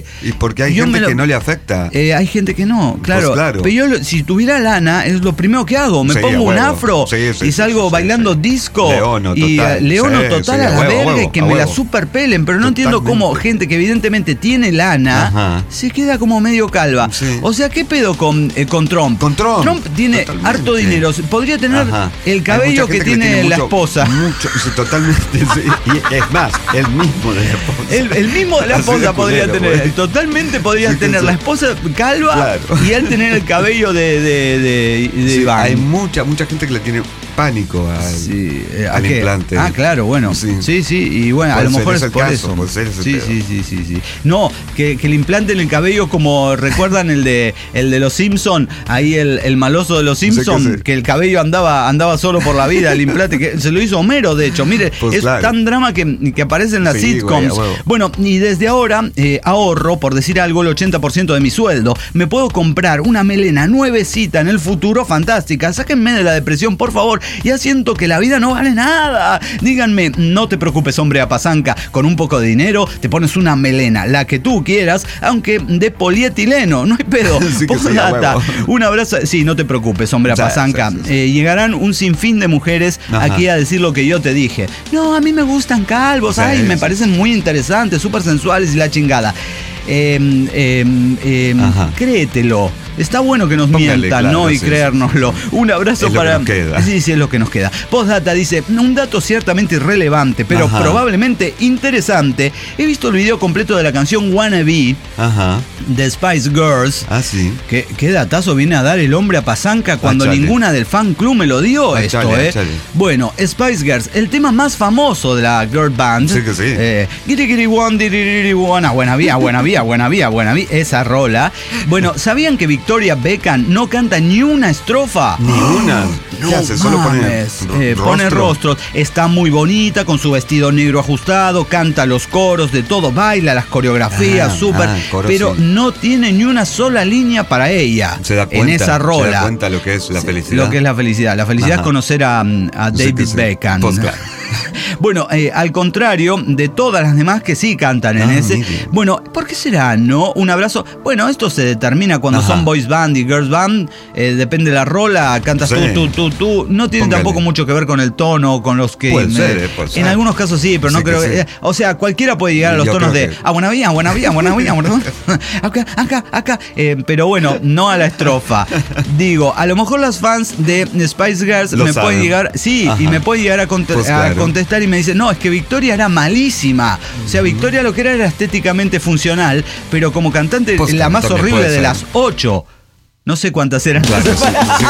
B: sé.
A: Y porque hay
B: Yo
A: gente
B: me lo-
A: que no le afecta.
B: Eh, hay gente que no, claro.
A: Pues claro.
B: Pero yo, lo- si tuviera lana, es lo primero que hago. Me
A: Sí,
B: pongo
A: a
B: un
A: huevo.
B: afro
A: Sí, sí,
B: y
A: sí,
B: salgo
A: sí, sí,
B: bailando
A: sí.
B: disco.
A: Leono
B: y
A: total.
B: eh, Leono
A: Sí,
B: total
A: sí,
B: a
A: a
B: la
A: huevo,
B: verga
A: a
B: y
A: huevo,
B: que
A: a
B: me la
A: huevo.
B: superpelen. Pero no entiendo
A: Totalmente.
B: cómo gente que evidentemente tiene lana
A: Ajá.
B: se queda como medio calva.
A: Sí.
B: O sea, ¿qué pedo con, eh, con Trump?
A: Con Trump.
B: tiene
A: Totalmente.
B: harto dinero. Podría tener
A: Ajá.
B: el
A: Hay
B: cabello
A: mucha
B: que
A: gente
B: tiene
A: le
B: la
A: mucho-
B: esposa.
A: Mucho, sí, totalmente. Sí. Y es más, el mismo de la esposa.
B: El, el mismo de la
A: Así de
B: esposa podría
A: culero,
B: tener.
A: güey.
B: Totalmente podría
A: Sí, que
B: tener
A: sí.
B: la esposa calva
A: Claro.
B: y él tener el cabello de, de, de, de
A: Sí,
B: Iván.
A: hay mucha, mucha gente que le tiene pánico al,
B: Sí, eh, ¿a
A: al
B: qué?
A: implante.
B: Ah, claro, bueno. Sí,
A: Sí.
B: sí, y bueno, a
A: Puede
B: lo
A: ser
B: mejor es
A: ese el
B: por
A: caso,
B: eso.
A: puede ser ese
B: sí,
A: pedo.
B: sí, sí, sí, sí. No, que, que le implanten el cabello como recuerdan el de el de los Simpson, ahí el, el maloso de los Simpson,
A: que sí.
B: que el cabello andaba andaba solo por la vida, el implante que se lo hizo Homero, de hecho. Mire,
A: Pues
B: es
A: claro.
B: tan drama que, que aparece en las
A: Sí,
B: sitcoms.
A: güey, a huevo.
B: Bueno, y desde ahora eh, ahorro, por decir algo, el ochenta por ciento de mi sueldo. Me puedo comprar una melena nuevecita en el futuro, fantástica. Sáquenme de la depresión, por favor. Ya siento que la vida no vale nada. Díganme, no te preocupes, hombre apazanca. Con un poco de dinero te pones una melena, la que tú quieras, aunque de polietileno. No hay pedo.
A: Sí que sí, a
B: Postdata.
A: huevo.
B: Un abrazo. Sí, no te preocupes, hombre
A: Sí,
B: apazanca.
A: sí, sí, sí.
B: Eh, llegarán un sinfín de mujeres
A: Ajá.
B: aquí a decir lo que yo te dije. No, a mí me gustan calvos.
A: Sí,
B: Ay, me
A: sí.
B: parecen muy interesantes, súper sensuales y la chingada. Eh, eh, eh,
A: Ajá.
B: créetelo. Está bueno que nos
A: Póngale,
B: mientan,
A: claro,
B: ¿no? Y
A: sí,
B: creérnoslo. Un abrazo
A: Es lo
B: para.
A: que nos queda.
B: Sí, sí, es lo que nos queda. Postdata dice: un dato ciertamente irrelevante, pero
A: Ajá.
B: probablemente interesante. He visto el video completo de la canción Wannabe
A: Ajá.
B: de Spice Girls.
A: Ah, sí.
B: ¿Qué, qué datazo viene a dar el hombre a Pazanca cuando
A: Achale.
B: ninguna del fan club me lo dio esto,
A: Achale,
B: eh?
A: achale.
B: Bueno, Spice Girls, el tema más famoso de la girl band.
A: Sí que sí.
B: Eh, Giri Giri One, Diri Diri One, ah, buena vía, buena vía, buena vía, buena vía, esa rola. Bueno, ¿sabían que Victoria Beckham no canta ni una estrofa?
A: Ni una.
B: No
A: ¿Qué hace? Solo pone
B: mames.
A: ro-
B: Eh, pone
A: rostro.
B: rostros. Está muy bonita con su vestido negro ajustado, canta los coros de todo, baila las coreografías,
A: Ah,
B: súper,
A: ah, coro
B: pero
A: sí.
B: no tiene ni una sola línea para ella.
A: Se da cuenta.
B: En esa rola.
A: Se da cuenta lo que es la
B: Sí,
A: felicidad.
B: Lo que es la felicidad. La felicidad
A: Ajá.
B: es conocer a, a
A: Sí
B: David
A: que sí.
B: Beckham.
A: Pues claro.
B: Bueno, eh, al contrario de todas las demás que sí cantan en
A: Ah,
B: ese.
A: mire.
B: Bueno, ¿por qué será, no? Un abrazo. Bueno, esto se determina cuando
A: Ajá.
B: son boys band y girls band. eh, depende de la rola, cantas
A: Sí.
B: tú, tú, tú, tú. No tiene
A: Póngale.
B: tampoco mucho que ver con el tono, con los que.
A: Puede
B: eh,
A: ser, eh, puede ser.
B: En algunos casos sí, pero no
A: Sí que
B: creo.
A: sí.
B: eh, o sea, cualquiera puede llegar a los
A: Yo
B: tonos
A: creo
B: de.
A: que-
B: Ah, buena vía, buena vía, buena vía, buena vía. Acá, acá, acá. Eh, pero bueno, no a la estrofa. Digo, a lo mejor las fans de Spice Girls
A: Lo
B: me
A: saben.
B: pueden llegar. Sí,
A: Ajá.
B: y me pueden llegar a, conte-
A: Pues
B: a
A: claro.
B: contestar y me dicen, no, es que Victoria era malísima. O sea, Victoria lo que era era estéticamente funcional, pero como cantante,
A: Pues
B: la
A: claro,
B: más
A: también
B: horrible
A: puede
B: de
A: ser.
B: las ocho. No sé cuántas eran.
A: Claro, sí, sí,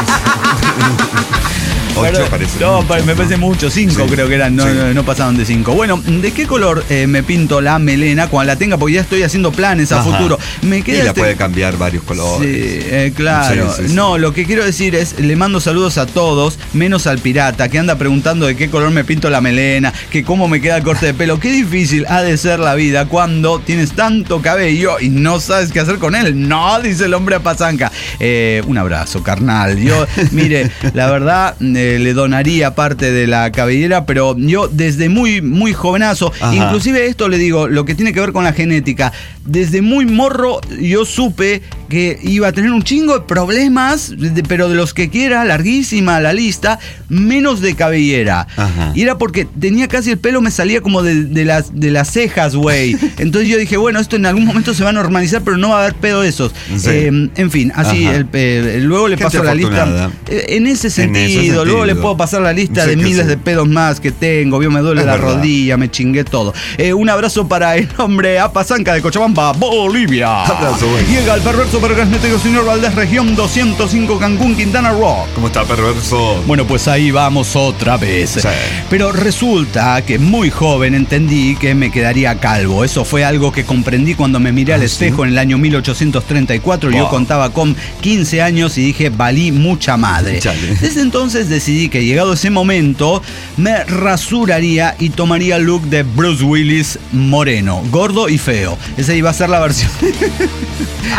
A: sí. Ocho
B: Perdón.
A: parece.
B: No,
A: mucho,
B: pa- me parece mucho, cinco
A: Sí,
B: creo que eran, no,
A: sí.
B: no, no pasaban de cinco. Bueno, ¿de qué color eh, me pinto la melena cuando la tenga? Porque ya estoy haciendo planes a
A: Ajá.
B: futuro. Me
A: Y
B: queda
A: la
B: este-
A: puede cambiar varios colores.
B: Sí, eh, claro.
A: Sí, sí, sí.
B: No, lo que quiero decir es, le mando saludos a todos, menos al pirata, que anda preguntando de qué color me pinto la melena, que cómo me queda el corte de pelo. Qué difícil ha de ser la vida cuando tienes tanto cabello y no sabes qué hacer con él. No, dice el hombre a Pazanca. Eh, un abrazo, carnal. Yo, mire, la verdad, eh, le donaría parte de la cabellera, pero yo desde muy, muy jovenazo,
A: Ajá.
B: inclusive esto le digo, lo que tiene que ver con la genética, desde muy morro yo supe que iba a tener un chingo de problemas, de- pero de los que quiera, larguísima la lista, menos de cabellera.
A: Ajá.
B: Y era porque tenía casi el pelo, me salía como de, de las, de las cejas, güey. Entonces yo dije, bueno, esto en algún momento se va a normalizar, pero no va a haber pedo de esos.
A: Sí.
B: Eh, en fin, así,
A: Ajá.
B: el, eh, luego le
A: Gente
B: paso la lista.
A: afortunada.
B: Eh, En ese sentido,
A: sentido.
B: luego le puedo pasar la lista
A: Sí
B: de
A: que
B: miles
A: sí.
B: de pedos más que tengo. Vio, me duele
A: Es
B: la
A: verdad.
B: rodilla, me chingué todo. Eh, un abrazo para el hombre Apazanca de Cochabamba, Bolivia.
A: Abrazo, güey.
B: Llega el perverso pergasnético señor Valdés, región doscientos cinco, Cancún, Quintana Roo.
A: ¿Cómo está, perverso?
B: Bueno, pues ahí vamos otra vez.
A: Sí.
B: Pero resulta que muy joven entendí que me quedaría calvo. Eso fue algo que comprendí cuando me miré al
A: Ah,
B: espejo
A: ¿sí?
B: en el año mil ochocientos treinta y cuatro. Yo
A: Wow.
B: contaba con quince años y dije, valí mucha madre.
A: Chale.
B: Desde entonces decidí que llegado ese momento me rasuraría y tomaría el look de Bruce Willis moreno, gordo y feo. Esa iba a ser la versión.
A: Ya está.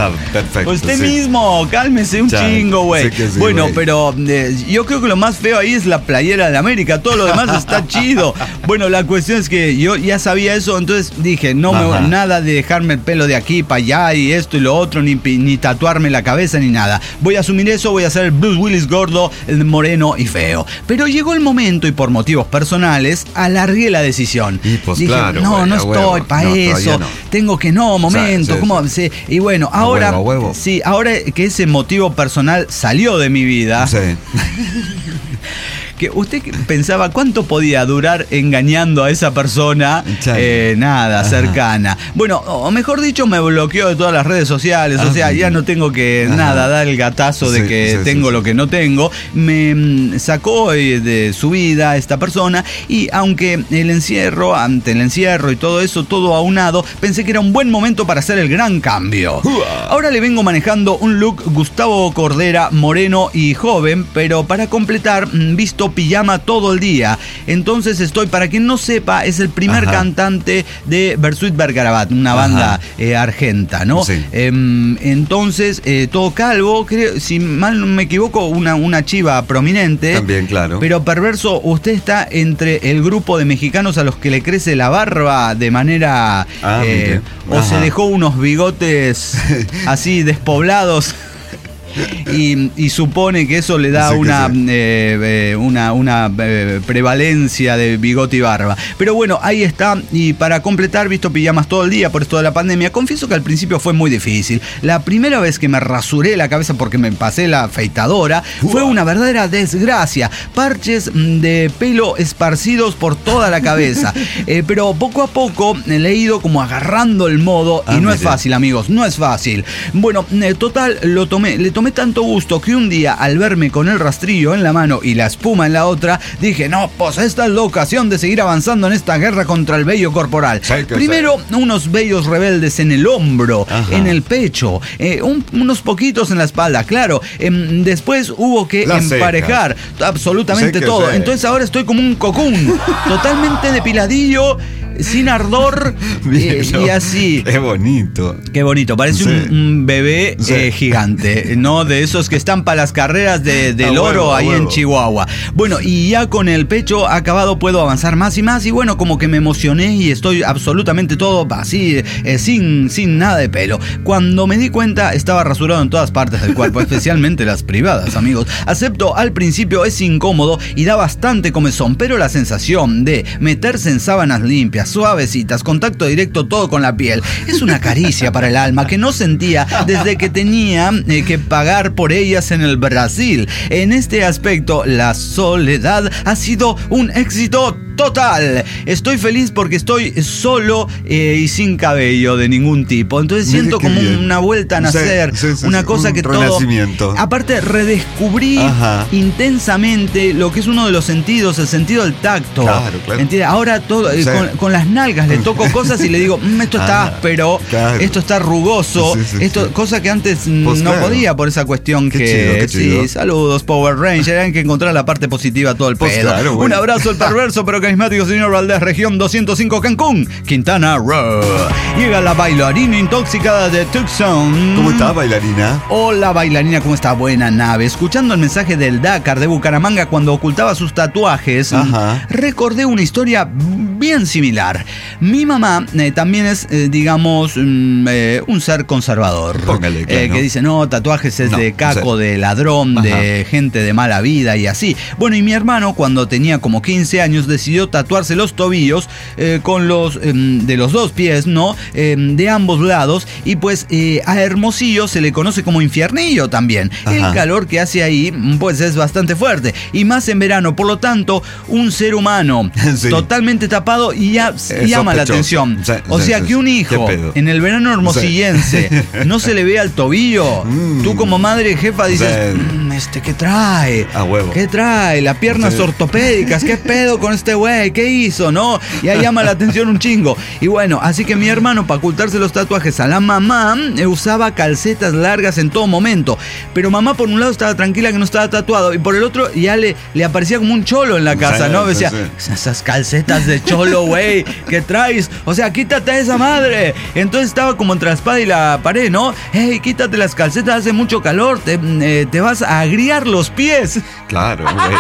A: Está perfecto.
B: Usted
A: sí.
B: mismo, cálmese un
A: Ya,
B: chingo, güey.
A: sé que sí,
B: bueno,
A: güey.
B: pero eh, yo creo que lo más feo ahí es la playera de América. Todo lo demás está chido. Bueno, la cuestión es que yo ya sabía eso, entonces dije, no me, nada de dejarme el pelo de aquí para allá y esto y lo otro, ni, ni tatuarme la cabeza ni nada. Voy a asumir eso, voy a ser el Bruce Willis gordo, el moreno y feo. Pero llegó el momento y por motivos personales alargué la decisión.
A: Y pues
B: dije,
A: claro,
B: no,
A: güey,
B: no
A: a
B: estoy
A: huevo.
B: para
A: No,
B: eso.
A: todavía no.
B: Tengo que no, momento,
A: Sí, sí,
B: ¿cómo?
A: sí.
B: Sí. Y bueno, ahora,
A: huevo, a huevo.
B: sí, ahora que ese motivo personal salió de mi vida.
A: Sí.
B: Que usted pensaba cuánto podía durar engañando a esa persona, eh, nada, Ajá. cercana. Bueno, o mejor dicho, me bloqueó de todas las redes sociales, ah, o sea, ya no tengo que Ajá. nada dar el gatazo de sí, que sí, tengo sí, lo sí. que no tengo. Me sacó de su vida esta persona y aunque el encierro, ante el encierro y todo eso, todo aunado, pensé que era un buen momento para hacer el gran cambio. Ahora le vengo manejando un look Gustavo Cordera, moreno y joven, pero para completar, visto pijama todo el día. Entonces estoy, para quien no sepa, es el primer Ajá. cantante de Bersuit Vergarabat, una banda eh, argenta, ¿no? Sí. Eh, entonces, eh, todo calvo, creo, si mal no me equivoco, una, una chiva prominente.
A: También, claro.
B: Pero perverso, usted está entre el grupo de mexicanos a los que le crece la barba de manera... Ah, eh, o se dejó unos bigotes así despoblados. Y, y supone que eso le da sí, una, sí. eh, eh, una, una eh, prevalencia de bigote y barba. Pero bueno, ahí está. Y para completar, visto pijamas todo el día por esto de la pandemia. Confieso que al principio fue muy difícil. La primera vez que me rasuré la cabeza porque me pasé la afeitadora uh. fue una verdadera desgracia. Parches de pelo esparcidos por toda la cabeza. eh, pero poco a poco le he ido como agarrando el modo. Ah, y no mire. es fácil, amigos, no es fácil. Bueno, eh, total, lo tomé, le tomé tanto gusto que un día, al verme con el rastrillo en la mano y la espuma en la otra, dije, no, pues esta es la ocasión de seguir avanzando en esta guerra contra el vello corporal. Sí, Primero, sí. unos vellos rebeldes en el hombro, Ajá. en el pecho, eh, un, unos poquitos en la espalda, claro. Eh, después hubo que la emparejar seca. absolutamente sí, todo. Sí. Entonces ahora estoy como un cocún, totalmente depiladillo, sin ardor eh, y así.
A: Qué bonito.
B: Qué bonito. Parece sí. un, un bebé sí. eh, gigante, ¿no? De esos que están para las carreras de, del oro huevo, ahí en Chihuahua. Bueno, y ya con el pecho acabado puedo avanzar más y más. Y bueno, como que me emocioné y estoy absolutamente todo así, eh, sin, sin nada de pelo. Cuando me di cuenta, estaba rasurado en todas partes del cuerpo, especialmente las privadas, amigos. Acepto, al principio es incómodo y da bastante comezón, pero la sensación de meterse en sábanas limpias, suavecitas, contacto directo todo con la piel, es una caricia para el alma que no sentía desde que tenía eh, que pagar por ellas en el Brasil. En este aspecto, la soledad ha sido un éxito total. Estoy feliz porque estoy solo eh, y sin cabello de ningún tipo. Entonces Mire siento como bien. una vuelta a nacer, sí, sí, sí, una sí, cosa un que todo... Aparte, redescubrí Ajá. intensamente lo que es uno de los sentidos, el sentido del tacto. Claro, claro. ¿Entiendes? Ahora todo, sí. con, con las nalgas le toco cosas y le digo, mmm, esto está áspero, claro. esto está rugoso, sí, sí, esto, sí. cosa que antes pues no claro. podía por esa cuestión qué que... Chido, qué chido. Sí, saludos, Power Ranger, hay que encontrar la parte positiva a todo el pues pedo. Claro, bueno. Un abrazo al perverso pero carismático señor Valdés, región doscientos cinco, Cancún, Quintana Roo. Llega la bailarina intoxicada de Tucson.
A: ¿Cómo está, bailarina?
B: Hola, bailarina, ¿cómo está? Buena nave. Escuchando el mensaje del Dakar de Bucaramanga cuando ocultaba sus tatuajes, Ajá. recordé una historia bien similar. Mi mamá eh, también es, eh, digamos, mm, eh, un ser conservador.
A: Póngale, claro.
B: eh, que dice, no, tatuajes es no, de caco, o sea, de ladrón, Ajá. de gente de mala vida y así. Bueno, y mi hermano, cuando tenía como quince años, decidió tatuarse los tobillos eh, con los eh, de los dos pies, ¿no? Eh, de ambos lados. Y pues eh, a Hermosillo se le conoce como Infiernillo también. Ajá. El calor que hace ahí, pues es bastante fuerte. Y más en verano. Por lo tanto, un ser humano sí. totalmente tapado y ya eh, llama la atención. Sí, o sea, sí, que un hijo en el verano hermosillense sí. no se le vea el tobillo. Mm. Tú como madre jefa dices, sí. este, ¿qué trae?
A: A huevo.
B: ¿Qué trae? Las piernas
A: Sí.
B: ortopédicas, ¿qué pedo con este güey? ¿Qué hizo, no? Y ahí llama la atención un chingo. Y bueno, así que mi hermano, para ocultarse los tatuajes a la mamá, eh, usaba calcetas largas en todo momento. Pero mamá, por un lado, estaba tranquila que no estaba tatuado, y por el otro, ya le, le aparecía como un cholo en la casa,
A: Sí,
B: ¿no?
A: sí,
B: Decía,
A: sí.
B: esas calcetas de cholo, güey, ¿qué traes? O sea, quítate esa madre. Entonces estaba como entre la espada y la pared, ¿no? Hey, quítate las calcetas, hace mucho calor, te, eh, te vas a agriar los pies.
A: Claro, güey.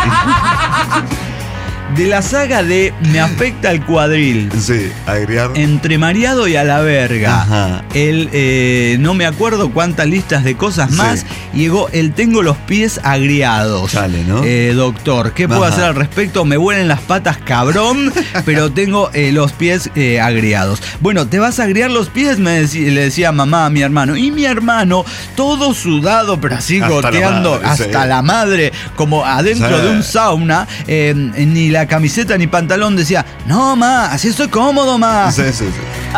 B: De la saga de Me afecta el cuadril,
A: Sí, agregar.
B: entre mareado y a la verga,
A: Ajá.
B: el eh, no me acuerdo cuántas listas de cosas más,
A: Sí.
B: llegó el tengo los pies agriados.
A: Sale, ¿no?
B: Eh, doctor, ¿qué puedo
A: Ajá.
B: hacer al respecto? Me huelen las patas, cabrón, pero tengo eh, los pies eh, agriados. Bueno, ¿te vas a agriar los pies? Me decí- le decía mamá a mi hermano. Y mi hermano, todo sudado, pero así
A: Hasta la
B: goteando
A: madre,
B: hasta
A: sí.
B: la madre, como adentro
A: Sí.
B: de un sauna, eh, ni la camiseta ni pantalón, decía, no, ma, así estoy cómodo, ma.
A: Sí, sí, sí.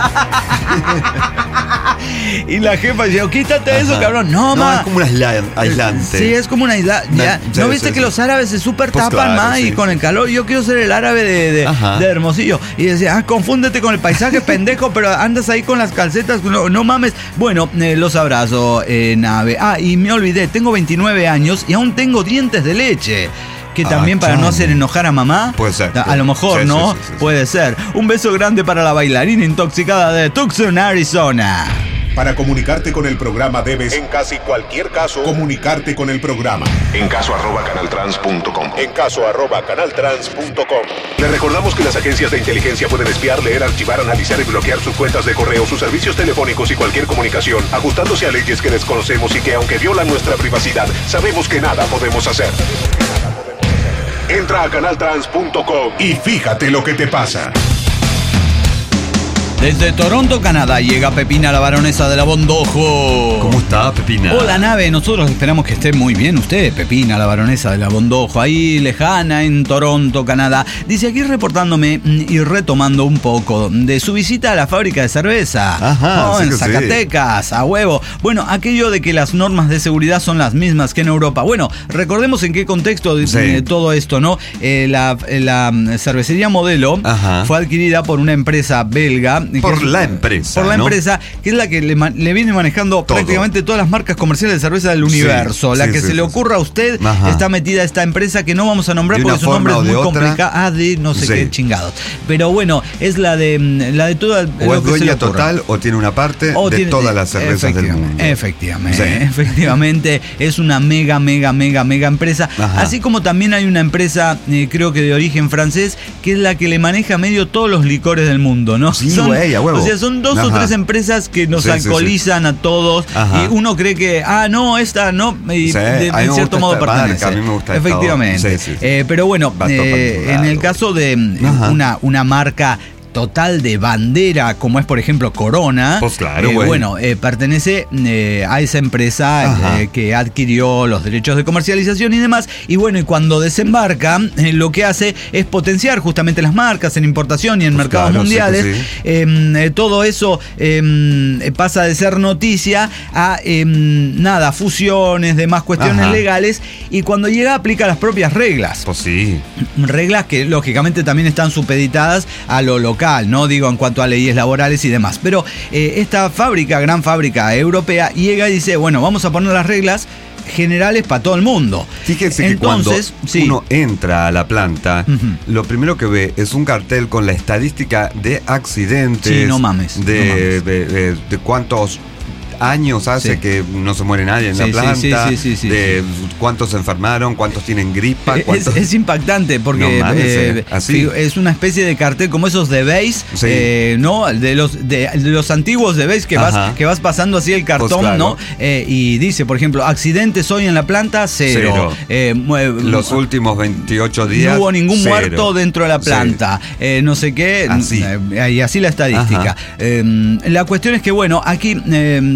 B: Y la jefa decía, quítate eso,
A: Ajá.
B: cabrón. No, ma.
A: es como un aisla- aislante.
B: Sí, es como una isla. Ya,
A: Sí,
B: ¿no viste
A: sí,
B: que
A: sí.
B: los árabes se super
A: Pues
B: tapan
A: claro,
B: más y
A: sí,
B: con
A: sí.
B: el calor? Yo quiero ser el árabe de, de,
A: Ajá.
B: de Hermosillo. Y decía, ah, confúndete con el paisaje, pendejo, pero andas ahí con las calcetas, no, no mames. Bueno, eh, los abrazo, eh, nave. Ah, y me olvidé, tengo veintinueve años y aún tengo dientes de leche. Que
A: Ah,
B: también para no
A: chale.
B: hacer enojar a mamá.
A: Puede ser.
B: A, a lo mejor,
A: Sí,
B: ¿no?
A: sí, sí, sí, sí.
B: Puede ser. Un beso grande para la bailarina intoxicada de Tucson, Arizona.
C: Para comunicarte con el programa debes, en casi cualquier caso, comunicarte con el programa.
E: En caso arroba canaltrans punto com.
C: En caso arroba canaltrans punto com. Le recordamos que las agencias de inteligencia pueden espiar, leer, archivar, analizar y bloquear sus cuentas de correo, sus servicios telefónicos y cualquier comunicación, ajustándose a leyes que desconocemos y que, aunque violan nuestra privacidad, sabemos que nada podemos hacer. Entra a canaltrans punto com y fíjate lo que te pasa.
B: Desde Toronto, Canadá, llega Pepina, la baronesa de la Bondojo.
A: ¿Cómo está, Pepina?
B: Hola, nave. Nosotros esperamos que esté muy bien usted, Pepina, la baronesa de la Bondojo, ahí lejana en Toronto, Canadá. Dice aquí reportándome mm, y retomando un poco de su visita a la fábrica de cerveza.
A: Ajá,
B: ¿no?
A: sí
B: En
A: que sí.
B: Zacatecas, a huevo. Bueno, aquello de que las normas de seguridad son las mismas que en Europa. Bueno, recordemos en qué contexto de,
A: Sí.
B: de todo esto, ¿no? Eh, la, la mm, cervecería Modelo
A: Ajá.
B: fue adquirida por una empresa belga. que
A: Por
B: es-
A: la empresa,
B: Por la
A: ¿no?
B: empresa, que es la que le, ma- le viene manejando
A: Todo.
B: prácticamente todas las marcas comerciales de cerveza del universo.
A: Sí,
B: la
A: sí,
B: que
A: sí,
B: se le
A: sí,
B: ocurra a usted,
A: Ajá.
B: está metida esta empresa que no vamos a nombrar
A: De
B: porque
A: una
B: su nombre es
A: forma
B: muy
A: o de otra.
B: complicado. Ah, de no sé
A: Sí.
B: qué chingados. Pero bueno, es la de mm, la de toda
A: O
B: lo
A: es
B: que se le
A: dueña
B: ocurra.
A: total o tiene una parte
B: O
A: de
B: tiene-
A: todas las cervezas del
B: efectivamente,
A: mundo.
B: Efectivamente,
A: Sí.
B: efectivamente, es una mega, mega, mega, mega empresa.
A: Ajá.
B: Así como también hay una empresa, eh, creo que de origen francés, que es la que le maneja medio todos los licores del mundo, ¿no?
A: Sí,
B: Son-
A: güey, a huevo.
B: O sea, son dos o
A: Ajá.
B: tres empresas que nos
A: Sí, sí, sí.
B: alcoholizan a todos.
A: Ajá.
B: Y uno cree que, ah, no, esta no, y
A: Sí,
B: de,
A: a mí
B: en
A: me
B: cierto
A: gusta
B: modo
A: esta
B: pertenece.
A: marca, a mí me gusta esta
B: Efectivamente.
A: otra. Sí, sí, sí.
B: Eh, pero bueno,
A: Va todo
B: eh,
A: para
B: en
A: ningún
B: el
A: lado.
B: caso de mm,
A: Ajá.
B: una, una marca total de bandera, como es por ejemplo Corona,
A: Pues claro,
B: eh,
A: güey.
B: bueno, eh, pertenece eh, a esa empresa
A: Ajá.
B: eh, que adquirió los derechos de comercialización y demás. Y bueno, y cuando desembarca, eh, lo que hace es potenciar justamente las marcas en importación y en
A: Pues
B: mercados
A: claro, sí que
B: mundiales.
A: sí.
B: Eh, eh, todo eso eh, pasa de ser noticia a eh, nada, fusiones, demás cuestiones
A: Ajá.
B: legales. Y cuando llega, aplica las propias reglas.
A: Pues sí.
B: Reglas que lógicamente también están supeditadas a lo local, ¿no? Digo, en cuanto a leyes laborales y demás. Pero eh, esta fábrica, gran fábrica europea, llega y dice, bueno, vamos a poner las reglas generales para todo el mundo.
A: Fíjense
B: Entonces,
A: que
B: sí.
A: cuando uno entra a la planta,
B: Ujú.
A: lo primero que ve es un cartel con la estadística de accidentes.
B: Sí, no mames,
A: De,
B: no mames.
A: de- de- de cuántos años hace
B: Sí.
A: que no se muere nadie en
B: Sí,
A: la
B: sí,
A: planta.
B: sí, sí, sí, sí,
A: de cuántos se enfermaron, cuántos tienen gripa.
B: Es,
A: Cuántos...
B: es impactante porque
A: No mames,
B: eh,
A: eh, así.
B: figu- es una especie de cartel como esos de base,
A: Sí.
B: eh, ¿no? De los, de, de los antiguos de base que vas,
A: Ajá.
B: que vas pasando así el cartón,
A: Pues claro.
B: ¿no? Eh, y dice, por ejemplo, accidentes hoy en la planta, cero.
A: Cero.
B: Eh, mu-
A: Los últimos veintiocho días.
B: No hubo ningún
A: cero.
B: muerto dentro de la
A: Sí.
B: planta, eh, no sé qué,
A: Así.
B: eh, y así la estadística.
A: Ajá.
B: Eh, la cuestión es que, bueno, aquí eh,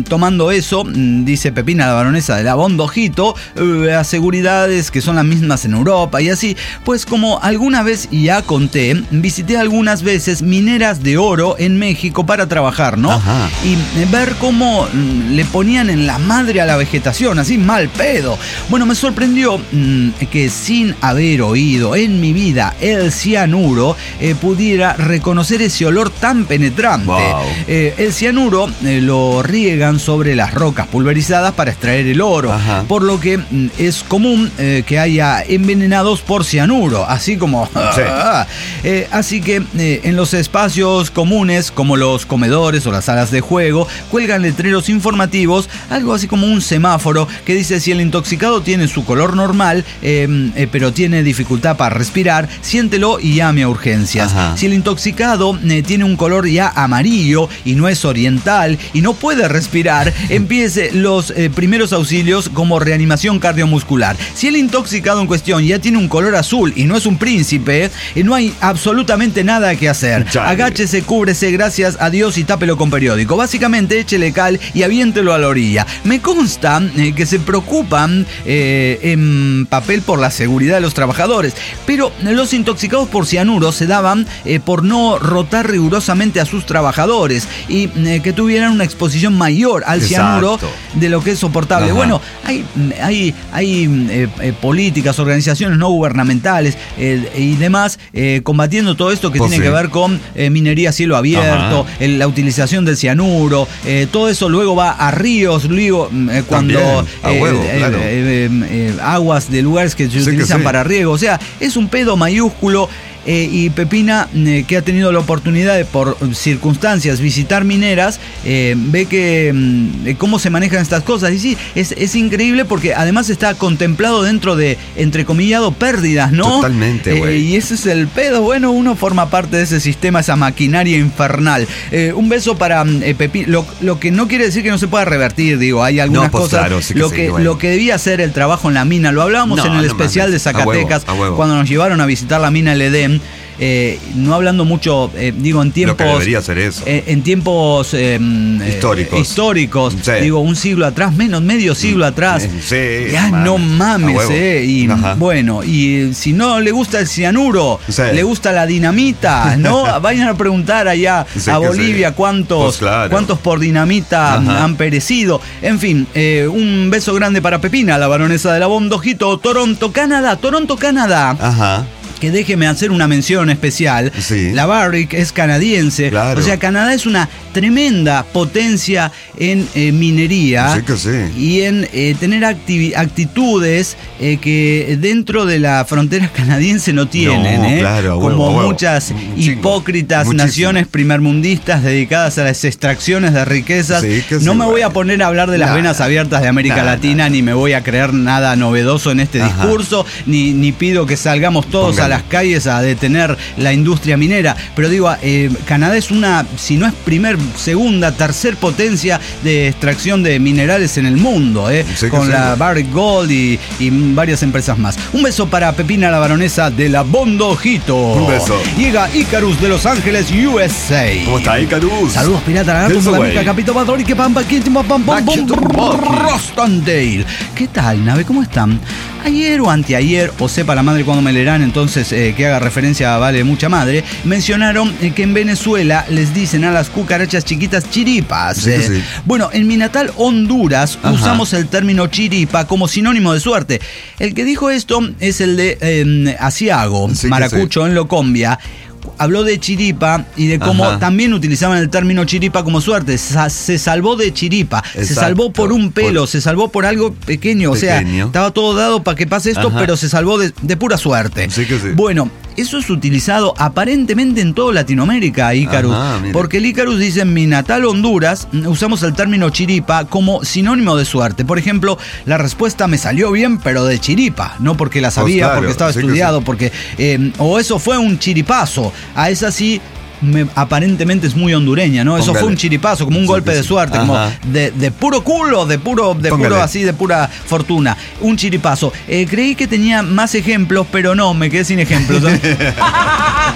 B: tomando eso, dice Pepina, la baronesa de la Bondojito, las seguridades que son las mismas en Europa y así, pues como alguna vez ya conté, visité algunas veces mineras de oro en México para trabajar, ¿no?
A: Ajá.
B: Y ver cómo le ponían en la madre a la vegetación, así mal pedo. Bueno, me sorprendió mmm, que sin haber oído en mi vida el cianuro, eh, pudiera reconocer ese olor tan penetrante.
A: Wow.
B: Eh, el cianuro eh, lo riegan sobre las rocas pulverizadas para extraer el oro,
A: Ajá.
B: por lo que mm, es común eh, que haya envenenados por cianuro, así como...
A: Sí.
B: eh, así que eh, en los espacios comunes, como los comedores o las salas de juego, cuelgan letreros informativos, algo así como un semáforo que dice: si el intoxicado tiene su color normal, eh, eh, pero tiene dificultad para respirar, siéntelo y llame a urgencias.
A: Ajá.
B: Si el intoxicado eh, tiene un color ya amarillo y no es oriental y no puede respirar, empiece los eh, primeros auxilios como reanimación cardiomuscular. Si el intoxicado en cuestión ya tiene un color azul y no es un príncipe, eh, no hay absolutamente nada que hacer.
A: Chale.
B: Agáchese, cúbrese, gracias a Dios, y tápelo con periódico. Básicamente, échele cal y aviéntelo a la orilla. Me consta eh, que se preocupan eh, en papel por la seguridad de los trabajadores, pero los intoxicados por cianuro se daban eh, por no rotar rigurosamente a sus trabajadores y eh, que tuvieran una exposición mayor al
A: Exacto.
B: cianuro de lo que es soportable.
A: Ajá.
B: Bueno, hay, hay, hay eh, eh, políticas, organizaciones no gubernamentales eh, y demás eh, combatiendo todo esto que
A: Pues
B: tiene
A: sí.
B: que ver con eh, minería a cielo abierto, el, la utilización del cianuro, eh, todo eso luego va a ríos, luego eh, cuando
A: También, a
B: eh,
A: huevo,
B: eh,
A: claro.
B: eh, eh, eh, aguas de lugares que se
A: Sí que
B: utilizan
A: sí.
B: para riego, o sea, es un pedo mayúsculo. Eh, y Pepina, eh, que ha tenido la oportunidad de, por circunstancias, visitar mineras, eh, ve que mm, cómo se manejan estas cosas. Y sí, es, es increíble porque además está contemplado dentro de, entrecomillado, pérdidas, ¿no?
A: Totalmente, güey.
B: Eh, y ese es el pedo. Bueno, uno forma parte de ese sistema, esa maquinaria infernal. Eh, un beso para eh, Pepina. Lo, lo que no quiere decir que no se pueda revertir, digo, hay algunas
A: No, pues
B: cosas.
A: claro, sí que
B: lo,
A: sí,
B: que,
A: güey.
B: lo que debía ser el trabajo en la mina, lo hablábamos
A: No,
B: en el
A: no
B: especial
A: mames.
B: de Zacatecas,
A: A huevo, a huevo.
B: cuando nos llevaron a visitar la mina L D. Eh, no hablando mucho, eh, digo, en tiempos...
A: Lo que debería ser eso.
B: Eh, en tiempos... Eh,
A: Históricos.
B: eh, históricos.
A: Sí.
B: Digo, un siglo atrás, menos medio siglo atrás.
A: Sí,
B: Ya
A: mames.
B: no mames,
A: A huevo.
B: eh. Y
A: Ajá.
B: bueno, y si no le gusta el cianuro,
A: Sí.
B: le gusta la dinamita, ¿no? Vayan a preguntar allá
A: Sí,
B: a
A: que
B: Bolivia
A: sí.
B: cuántos,
A: Pues claro.
B: cuántos por dinamita
A: Ajá.
B: han perecido. En fin, eh, un beso grande para Pepina, la baronesa de la Bondojito, Toronto, Canadá. Toronto, Canadá.
A: Ajá.
B: Que déjeme hacer una mención especial.
A: Sí.
B: La Barrick es canadiense.
A: Claro.
B: O sea, Canadá es una tremenda potencia en eh, minería.
A: Sí que sí.
B: Y en eh, tener activi- actitudes eh, que dentro de la frontera canadiense no tienen.
A: No,
B: ¿eh?
A: claro, a huevo,
B: Como
A: a huevo.
B: muchas
A: Un chingo.
B: hipócritas
A: Muchísimo.
B: naciones primermundistas dedicadas a las extracciones de riquezas.
A: Sí que sí,
B: no me voy
A: güey.
B: a poner a hablar de las
A: Nah,
B: venas abiertas de América
A: nah,
B: Latina,
A: nah.
B: ni me voy a creer nada novedoso en este
A: Ajá.
B: discurso, ni, ni pido que salgamos todos
A: Póngale.
B: a las calles a detener la industria minera. Pero digo, eh, Canadá es una, si no es primer, segunda, tercer potencia de extracción de minerales en el mundo, eh,
A: Sí que
B: con
A: sí,
B: la
A: güey.
B: Barrick Gold y, y varias empresas más. Un beso para Pepina, la baronesa de la Bondojito.
A: Un beso.
B: Llega Icarus de Los Ángeles, U S A.
A: ¿Cómo está, Icarus?
B: Saludos, pirata, lagarto,
A: Eso,
B: Mozambique,
A: güey.
B: Capito Padrón y que pam, pam, pam, pam, pam,
A: Back to
B: pam, Rostondale. ¿Qué tal, nave? ¿Cómo están? Ayer o anteayer, o sepa la madre cuándo me leerán, entonces eh, que haga referencia a Vale Mucha Madre, mencionaron eh, que en Venezuela les dicen a las cucarachas chiquitas chiripas.
A: Sí que
B: Eh,
A: sí.
B: Bueno, en mi natal Honduras
A: Ajá.
B: usamos el término chiripa como sinónimo de suerte. El que dijo esto es el de eh, Asiago,
A: Sí que
B: Maracucho, en Locombia. Habló de chiripa y de cómo
A: Ajá.
B: también utilizaban el término chiripa como suerte. Sa- se salvó de chiripa, se
A: Exacto.
B: salvó por un pelo,
A: Por-
B: se salvó por algo pequeño. O sea,
A: Pequeño.
B: estaba todo dado para que pase esto,
A: Ajá.
B: pero se salvó de, de pura suerte.
A: Sí que sí.
B: Bueno, eso es utilizado aparentemente en toda Latinoamérica, Icarus.
A: Ajá, mire.
B: Porque el Icarus dice: en mi natal Honduras mm, usamos el término chiripa como sinónimo de suerte. Por ejemplo, la respuesta me salió bien, pero de chiripa. No porque la sabía,
A: claro,
B: porque estaba
A: sí que
B: estudiado,
A: sí.
B: porque eh, o eso fue un chiripazo. A esa sí me- aparentemente es muy hondureña, ¿no? Eso
A: Póngale.
B: fue un chiripazo, como un
A: Sí,
B: golpe
A: que
B: de
A: sí.
B: suerte,
A: Ajá.
B: como de, de puro culo, de puro, de
A: Póngale.
B: puro así, de pura fortuna. Un chiripazo. Eh, creí que tenía más ejemplos, pero no, me quedé sin ejemplos.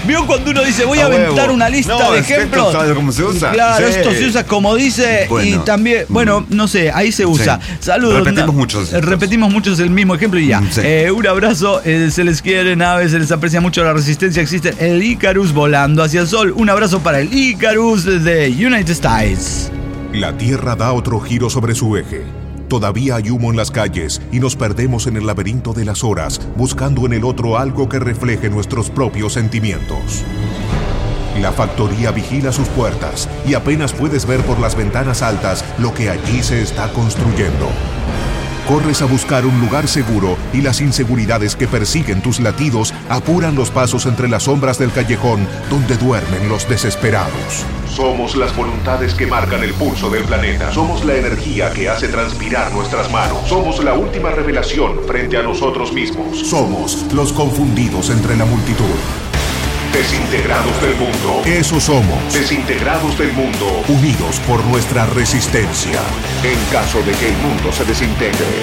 B: ¿Vio cuando uno dice voy a,
A: A huevo.
B: aventar una lista
A: No,
B: de
A: es que esto,
B: ejemplos?
A: ¿sabes cómo se usa?
B: Claro,
A: Sí.
B: esto se usa como dice
A: Bueno.
B: y también, bueno, no sé, ahí se usa.
A: Sí.
B: Saludos.
A: Repetimos
B: na-
A: muchos estos.
B: Repetimos muchos el mismo ejemplo y ya.
A: Mm, sí.
B: Eh, un abrazo, eh, se les quiere, naves, se les aprecia mucho la resistencia. Existe el Icarus volando hacia el sol. Un abrazo para el Icarus de United States.
C: La Tierra da otro giro sobre su eje. Todavía hay humo en las calles y nos perdemos en el laberinto de las horas, buscando en el otro algo que refleje nuestros propios sentimientos. La factoría vigila sus puertas y apenas puedes ver por las ventanas altas lo que allí se está construyendo. Corres a buscar un lugar seguro y las inseguridades que persiguen tus latidos apuran los pasos entre las sombras del callejón donde duermen los desesperados. Somos las voluntades que marcan el pulso del planeta. Somos la energía que hace transpirar nuestras manos. Somos la última revelación frente a nosotros mismos. Somos los confundidos entre la multitud. Desintegrados del mundo. Eso somos. Desintegrados del mundo. Unidos por nuestra resistencia. En caso de que el mundo se desintegre.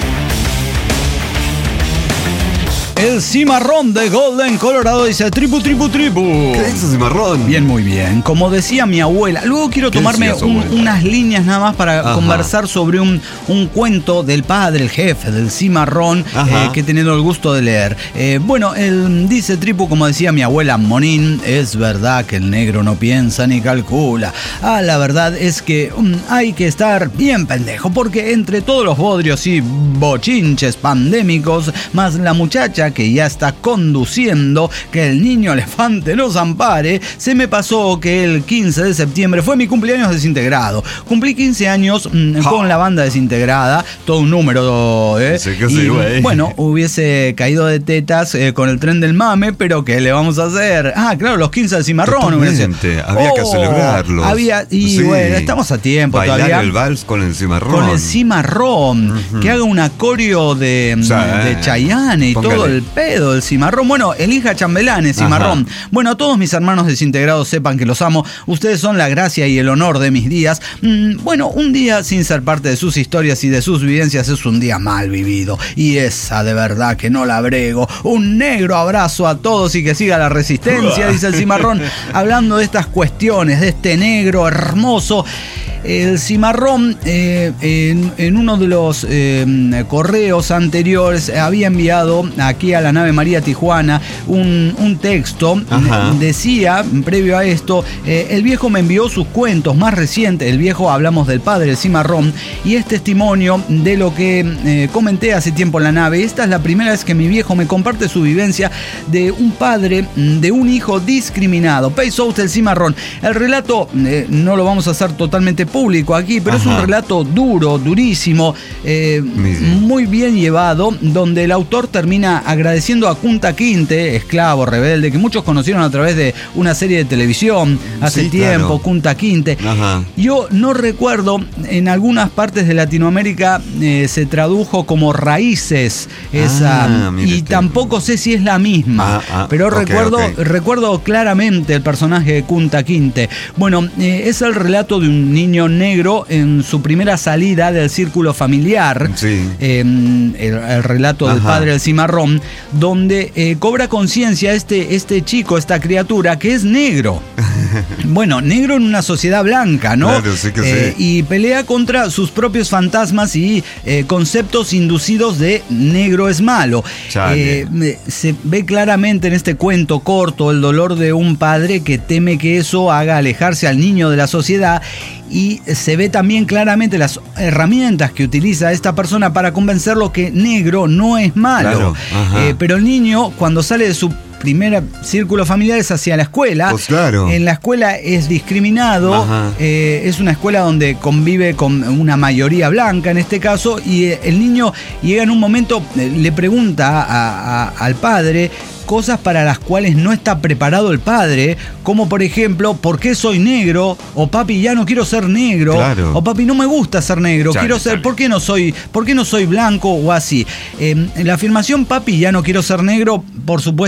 B: El cimarrón de Golden, Colorado dice tripu, tripu, tripu.
A: ¿Qué dice cimarrón?
B: Bien, muy bien. Como decía mi abuela, luego quiero
A: ¿Qué
B: tomarme
A: decía su
B: un-
A: abuela?
B: unas líneas nada más para
A: Ajá.
B: conversar sobre un, un cuento del padre, el jefe del cimarrón,
A: Ajá.
B: eh, que he tenido el gusto de leer. Eh, bueno, él dice tripu, como decía mi abuela Monín, es verdad que el negro no piensa ni calcula. Ah, la verdad es que um, hay que estar bien pendejo, porque entre todos los bodrios y bochinches pandémicos, más la muchacha que ya está conduciendo, que el niño elefante nos ampare, se me pasó que el quince de septiembre fue mi cumpleaños desintegrado. Cumplí quince años mm,
A: Ja.
B: con la banda desintegrada, todo un número, ¿eh?
A: Sí que
B: Y,
A: sí, güey.
B: bueno, hubiese caído de tetas eh, con el tren del mame, pero ¿qué le vamos a hacer? Ah, claro, los quince del cimarrón. hubiese-
A: Totalmente, había que celebrarlos.
B: Había, y
A: Sí.
B: bueno, estamos a tiempo
A: Bailar
B: todavía.
A: el vals con el cimarrón.
B: Con el cimarrón, que haga un acorio de,
A: Sí.
B: de Chayanne y
A: Póngale.
B: todo el pedo del cimarrón. Bueno, elija chambelán, el cimarrón.
A: Ajá.
B: Bueno, todos mis hermanos desintegrados sepan que los amo. Ustedes son la gracia y el honor de mis días. Mm, bueno, un día sin ser parte de sus historias y de sus vivencias es un día mal vivido. Y esa de verdad que no la brego. Un negro abrazo a todos y que siga la resistencia, dice el cimarrón. Hablando de estas cuestiones, de este negro hermoso. El cimarrón, eh, en, en uno de los eh, correos anteriores, había enviado aquí a la nave María Tijuana un, un texto.
A: Ajá.
B: Decía, previo a esto, eh, el viejo me envió sus cuentos más recientes. El viejo, hablamos del padre, el cimarrón, y es testimonio de lo que eh, comenté hace tiempo en la nave. Esta es la primera vez que mi viejo me comparte su vivencia de un padre, de un hijo discriminado. Pace out el cimarrón. El relato eh, no lo vamos a hacer totalmente público aquí, pero
A: Ajá.
B: es un relato duro, durísimo, eh,
A: Sí.
B: muy bien llevado, donde el autor termina agradeciendo a Kunta Kinte, esclavo rebelde, que muchos conocieron a través de una serie de televisión hace
A: Sí,
B: tiempo,
A: claro.
B: Kunta Kinte.
A: Ajá.
B: Yo no recuerdo, en algunas partes de Latinoamérica eh, se tradujo como Raíces, esa,
A: Ah, mire
B: y
A: usted.
B: tampoco sé si es la misma,
A: Ah, ah,
B: pero
A: ok,
B: recuerdo,
A: ok.
B: recuerdo claramente el personaje de Kunta Kinte. Bueno, eh, es el relato de un niño negro en su primera salida del círculo familiar.
A: Sí.
B: Eh, el, el relato del
A: Ajá.
B: padre del cimarrón, donde eh, cobra conciencia este, este chico, esta criatura que es negro. Bueno, negro en una sociedad blanca, ¿no?
A: Claro, sí que
B: Eh,
A: sí.
B: Y pelea contra sus propios fantasmas y eh, conceptos inducidos de negro es malo.
A: Chale.
B: Eh, me- se ve claramente en este cuento corto el dolor de un padre que teme que eso haga alejarse al niño de la sociedad, y se ve también claramente las herramientas que utiliza esta persona para convencerlo que negro no es malo.
A: Claro, ajá.
B: Eh, pero el niño, cuando sale de su primer círculo familiar, es hacia la escuela.
A: Pues claro.
B: En la escuela es discriminado.
A: Ajá.
B: Eh, es una escuela donde convive con una mayoría blanca en este caso, y eh, el niño llega en un momento, eh, le pregunta a- a- al padre cosas para las cuales no está preparado el padre, como por ejemplo, ¿por qué soy negro? O papi, ya no quiero ser negro.
A: Claro.
B: O papi, no me gusta ser negro,
A: Chale,
B: quiero ser,
A: chale.
B: ¿por qué no soy, por qué no soy blanco o así? Eh, la afirmación papi, ya no quiero ser negro, por supuesto está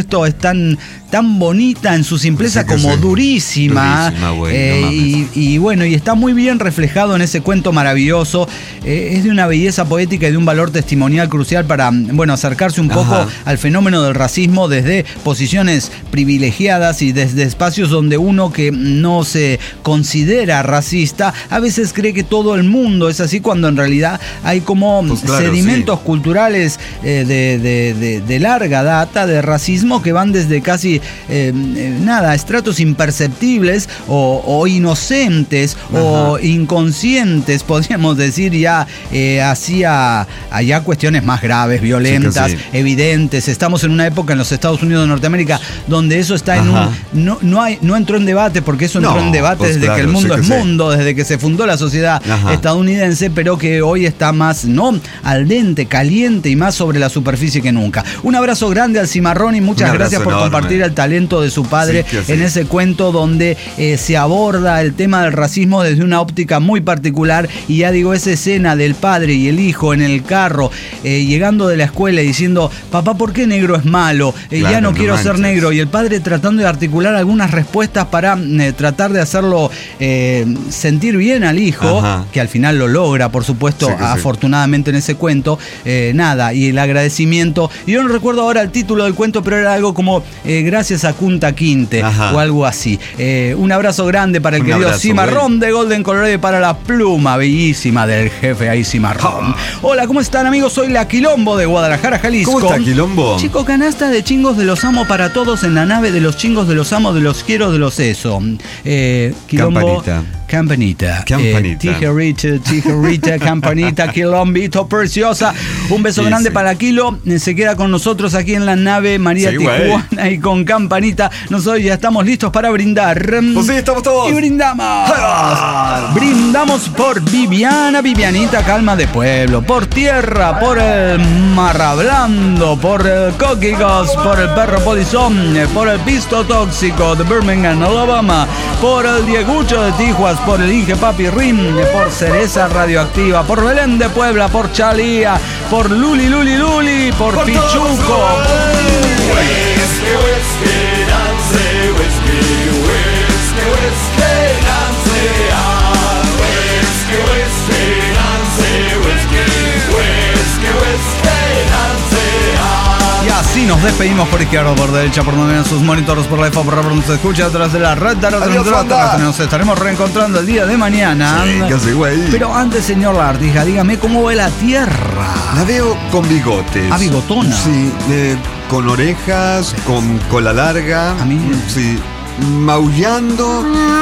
B: tan, tan bonita en su simpleza
A: Sí que
B: como
A: sí.
B: durísima.
A: Durísima, güey,
B: Eh,
A: no mames.
B: y, y bueno, y está muy bien reflejado en ese cuento maravilloso. Eh, es de una belleza poética y de un valor testimonial crucial para, bueno, acercarse un poco
A: Ajá.
B: al fenómeno del racismo desde posiciones privilegiadas y desde espacios donde uno que no se considera racista a veces cree que todo el mundo es así, cuando en realidad hay como
A: Pues claro,
B: sedimentos
A: sí.
B: culturales eh, de, de- de- de larga data de racismo que van desde casi eh, eh, nada, estratos imperceptibles o, o inocentes o inconscientes, podríamos decir, ya eh, hacia allá cuestiones más graves, violentas,
A: Sí, que sí.
B: evidentes. Estamos en una época en los Estados Unidos de Norteamérica donde eso está en
A: Ajá.
B: un no, no hay no entró en debate, porque eso entró
A: No,
B: en debate
A: pues
B: desde
A: claro,
B: que el mundo
A: sí
B: es
A: que sí.
B: mundo, desde que se fundó la sociedad
A: Ajá.
B: estadounidense, pero que hoy está más no al dente, caliente y más sobre la superficie que nunca. Un abrazo grande al Cimarrón y muchas
A: Un abrazo
B: gracias por
A: enorme.
B: compartir el talento de su padre
A: Sí que sí.
B: en ese cuento donde eh, se aborda el tema del racismo desde una óptica muy particular. Y ya digo, esa escena del padre y el hijo en el carro eh, llegando de la escuela y diciendo: papá, ¿por qué negro es malo? Eh,
A: Claro,
B: ya no,
A: no
B: quiero ser
A: manches.
B: negro. Y el padre tratando de articular algunas respuestas para eh, tratar de hacerlo eh, sentir bien al hijo,
A: Ajá.
B: que al final lo logra, por supuesto,
A: Sí que sí.
B: afortunadamente en ese cuento. Eh, nada, y el agradecimiento. Y yo no recuerdo ahora el título del cuento, pero era algo como eh, gracias a Kunta Kinte
A: Ajá.
B: o algo así. Eh, un abrazo grande para el
A: Un
B: querido
A: abrazo,
B: Cimarrón de Golden Colorado y para la pluma bellísima del jefe ahí Cimarrón. Hola, ¿cómo están, amigos? Soy la Quilombo de Guadalajara, Jalisco.
A: ¿Cómo está, Quilombo?
B: Chico, canasta de chingos de los amo para todos en la nave de los chingos de los amo, de los quiero, de los eso. Eh, Quilombo.
A: Campanita.
B: Campanita.
A: Campanita.
B: Eh, tijerita, tijerita, campanita, quilombito, preciosa. Un beso
A: Sí,
B: grande
A: sí.
B: para Kilo. Se queda con nosotros aquí en la nave María
A: Sí, güey.
B: Tijuana y con Campanita. Nosotros ya estamos listos para brindar.
A: Pues sí, estamos todos.
B: Y brindamos. Brindamos por Viviana, Vivianita, calma de pueblo. Por tierra, por el mar hablando, por el Coquigos, por el perro polizón, por el pisto tóxico de Birmingham, Alabama, por el Diegucho de Tijuas, por el Inge Papi Rim, por Cereza Radioactiva, por Belén de Puebla, por Chalía, por Luli Luli Luli, por, Pichuco. Y así nos despedimos por izquierda, por derecha, por donde ven sus monitores, por la F A, por donde se escucha, atrás de la red de la
A: Adiós, banda.
B: Nos estaremos reencontrando el día de mañana.
A: Sí, que sí, güey.
B: Pero antes, señor Lartija, dígame cómo ve la tierra.
A: La veo con bigotes.
B: Ah, bigotona.
A: Sí, eh, con orejas, con cola larga.
B: A mí-
A: Sí, maullando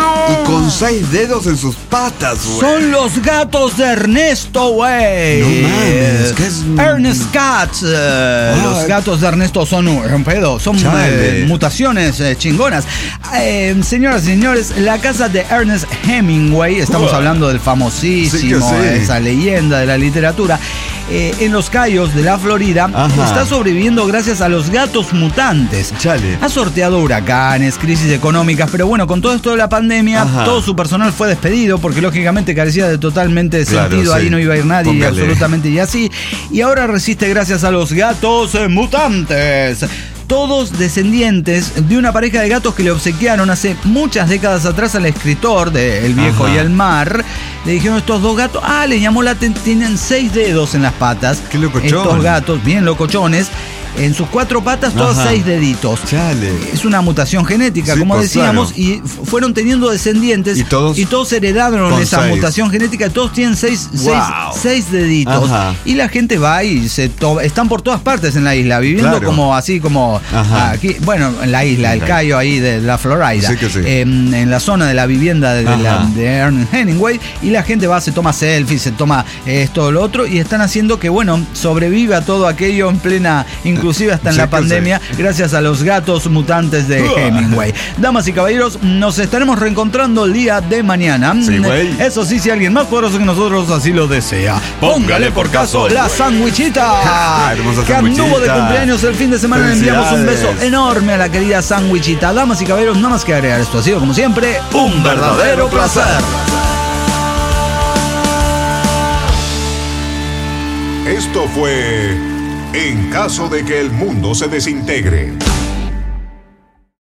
A: y con seis dedos en sus patas, güey.
B: Son los gatos de Ernesto, güey.
A: No mames, ¿qué es?
B: Ernest Cats. eh, los gatos de Ernesto son un un pedo, son
A: Chale.
B: eh, mutaciones eh, chingonas. Eh, señoras y señores, la casa de Ernest Hemingway, estamos
A: Uah.
B: hablando del famosísimo,
A: Sí que sí.
B: esa leyenda de la literatura, eh, en los Cayos de la Florida,
A: Ajá.
B: está sobreviviendo gracias a los gatos mutantes.
A: Chale.
B: Ha sorteado huracanes, crisis económicas, pero bueno, con todo esto de la pandemia,
A: Ajá.
B: todo su personal fue despedido porque lógicamente carecía de totalmente de
A: Claro,
B: sentido,
A: sí.
B: ahí no iba a ir nadie,
A: Póngale.
B: absolutamente y así. Y ahora resiste gracias a los gatos eh, mutantes. Todos descendientes de una pareja de gatos que le obsequiaron hace muchas décadas atrás al escritor de El Viejo
A: Ajá.
B: y el Mar. Le dijeron estos dos gatos, ah, le llamó la atención, tienen seis dedos en las patas.
A: Qué locochón.
B: Estos gatos, bien locochones. En sus cuatro patas, todos
A: Ajá.
B: seis deditos.
A: Chale.
B: Es una mutación genética,
A: Sí,
B: como
A: pues,
B: decíamos,
A: claro.
B: y f- fueron teniendo descendientes
A: Y todos
B: heredaron
A: con
B: esa
A: seis.
B: mutación genética. Todos tienen seis, seis,
A: Wow.
B: seis deditos.
A: Ajá.
B: Y la gente va y se to- están por todas partes en la isla, viviendo
A: Claro.
B: como así como
A: Ajá.
B: aquí, bueno, en la isla, el
A: Ok.
B: Cayo ahí de la Florida,
A: Sí que sí.
B: en, en la zona de la vivienda de, de la-
A: Ajá.
B: de Ernest Hemingway, y la gente va, se toma selfies, se toma esto, lo otro, y están haciendo que, bueno, sobreviva todo aquello en plena, inclusive hasta en
A: Sí
B: la
A: que
B: pandemia, gracias a los gatos mutantes de Hemingway. Damas y caballeros, nos estaremos reencontrando el día de mañana.
A: Sí, güey.
B: Eso sí, si alguien más poderoso que nosotros así lo desea. Póngale por caso la sandwichita.
A: Hermosa
B: Que anduvo de
A: sandwichita.
B: cumpleaños el fin de semana. Le enviamos un beso
A: Felicidades.
B: enorme a la querida sandwichita. Damas y caballeros, nada más que agregar. Esto ha sido, como siempre, un verdadero placer.
C: Esto fue En caso de que el mundo se desintegre.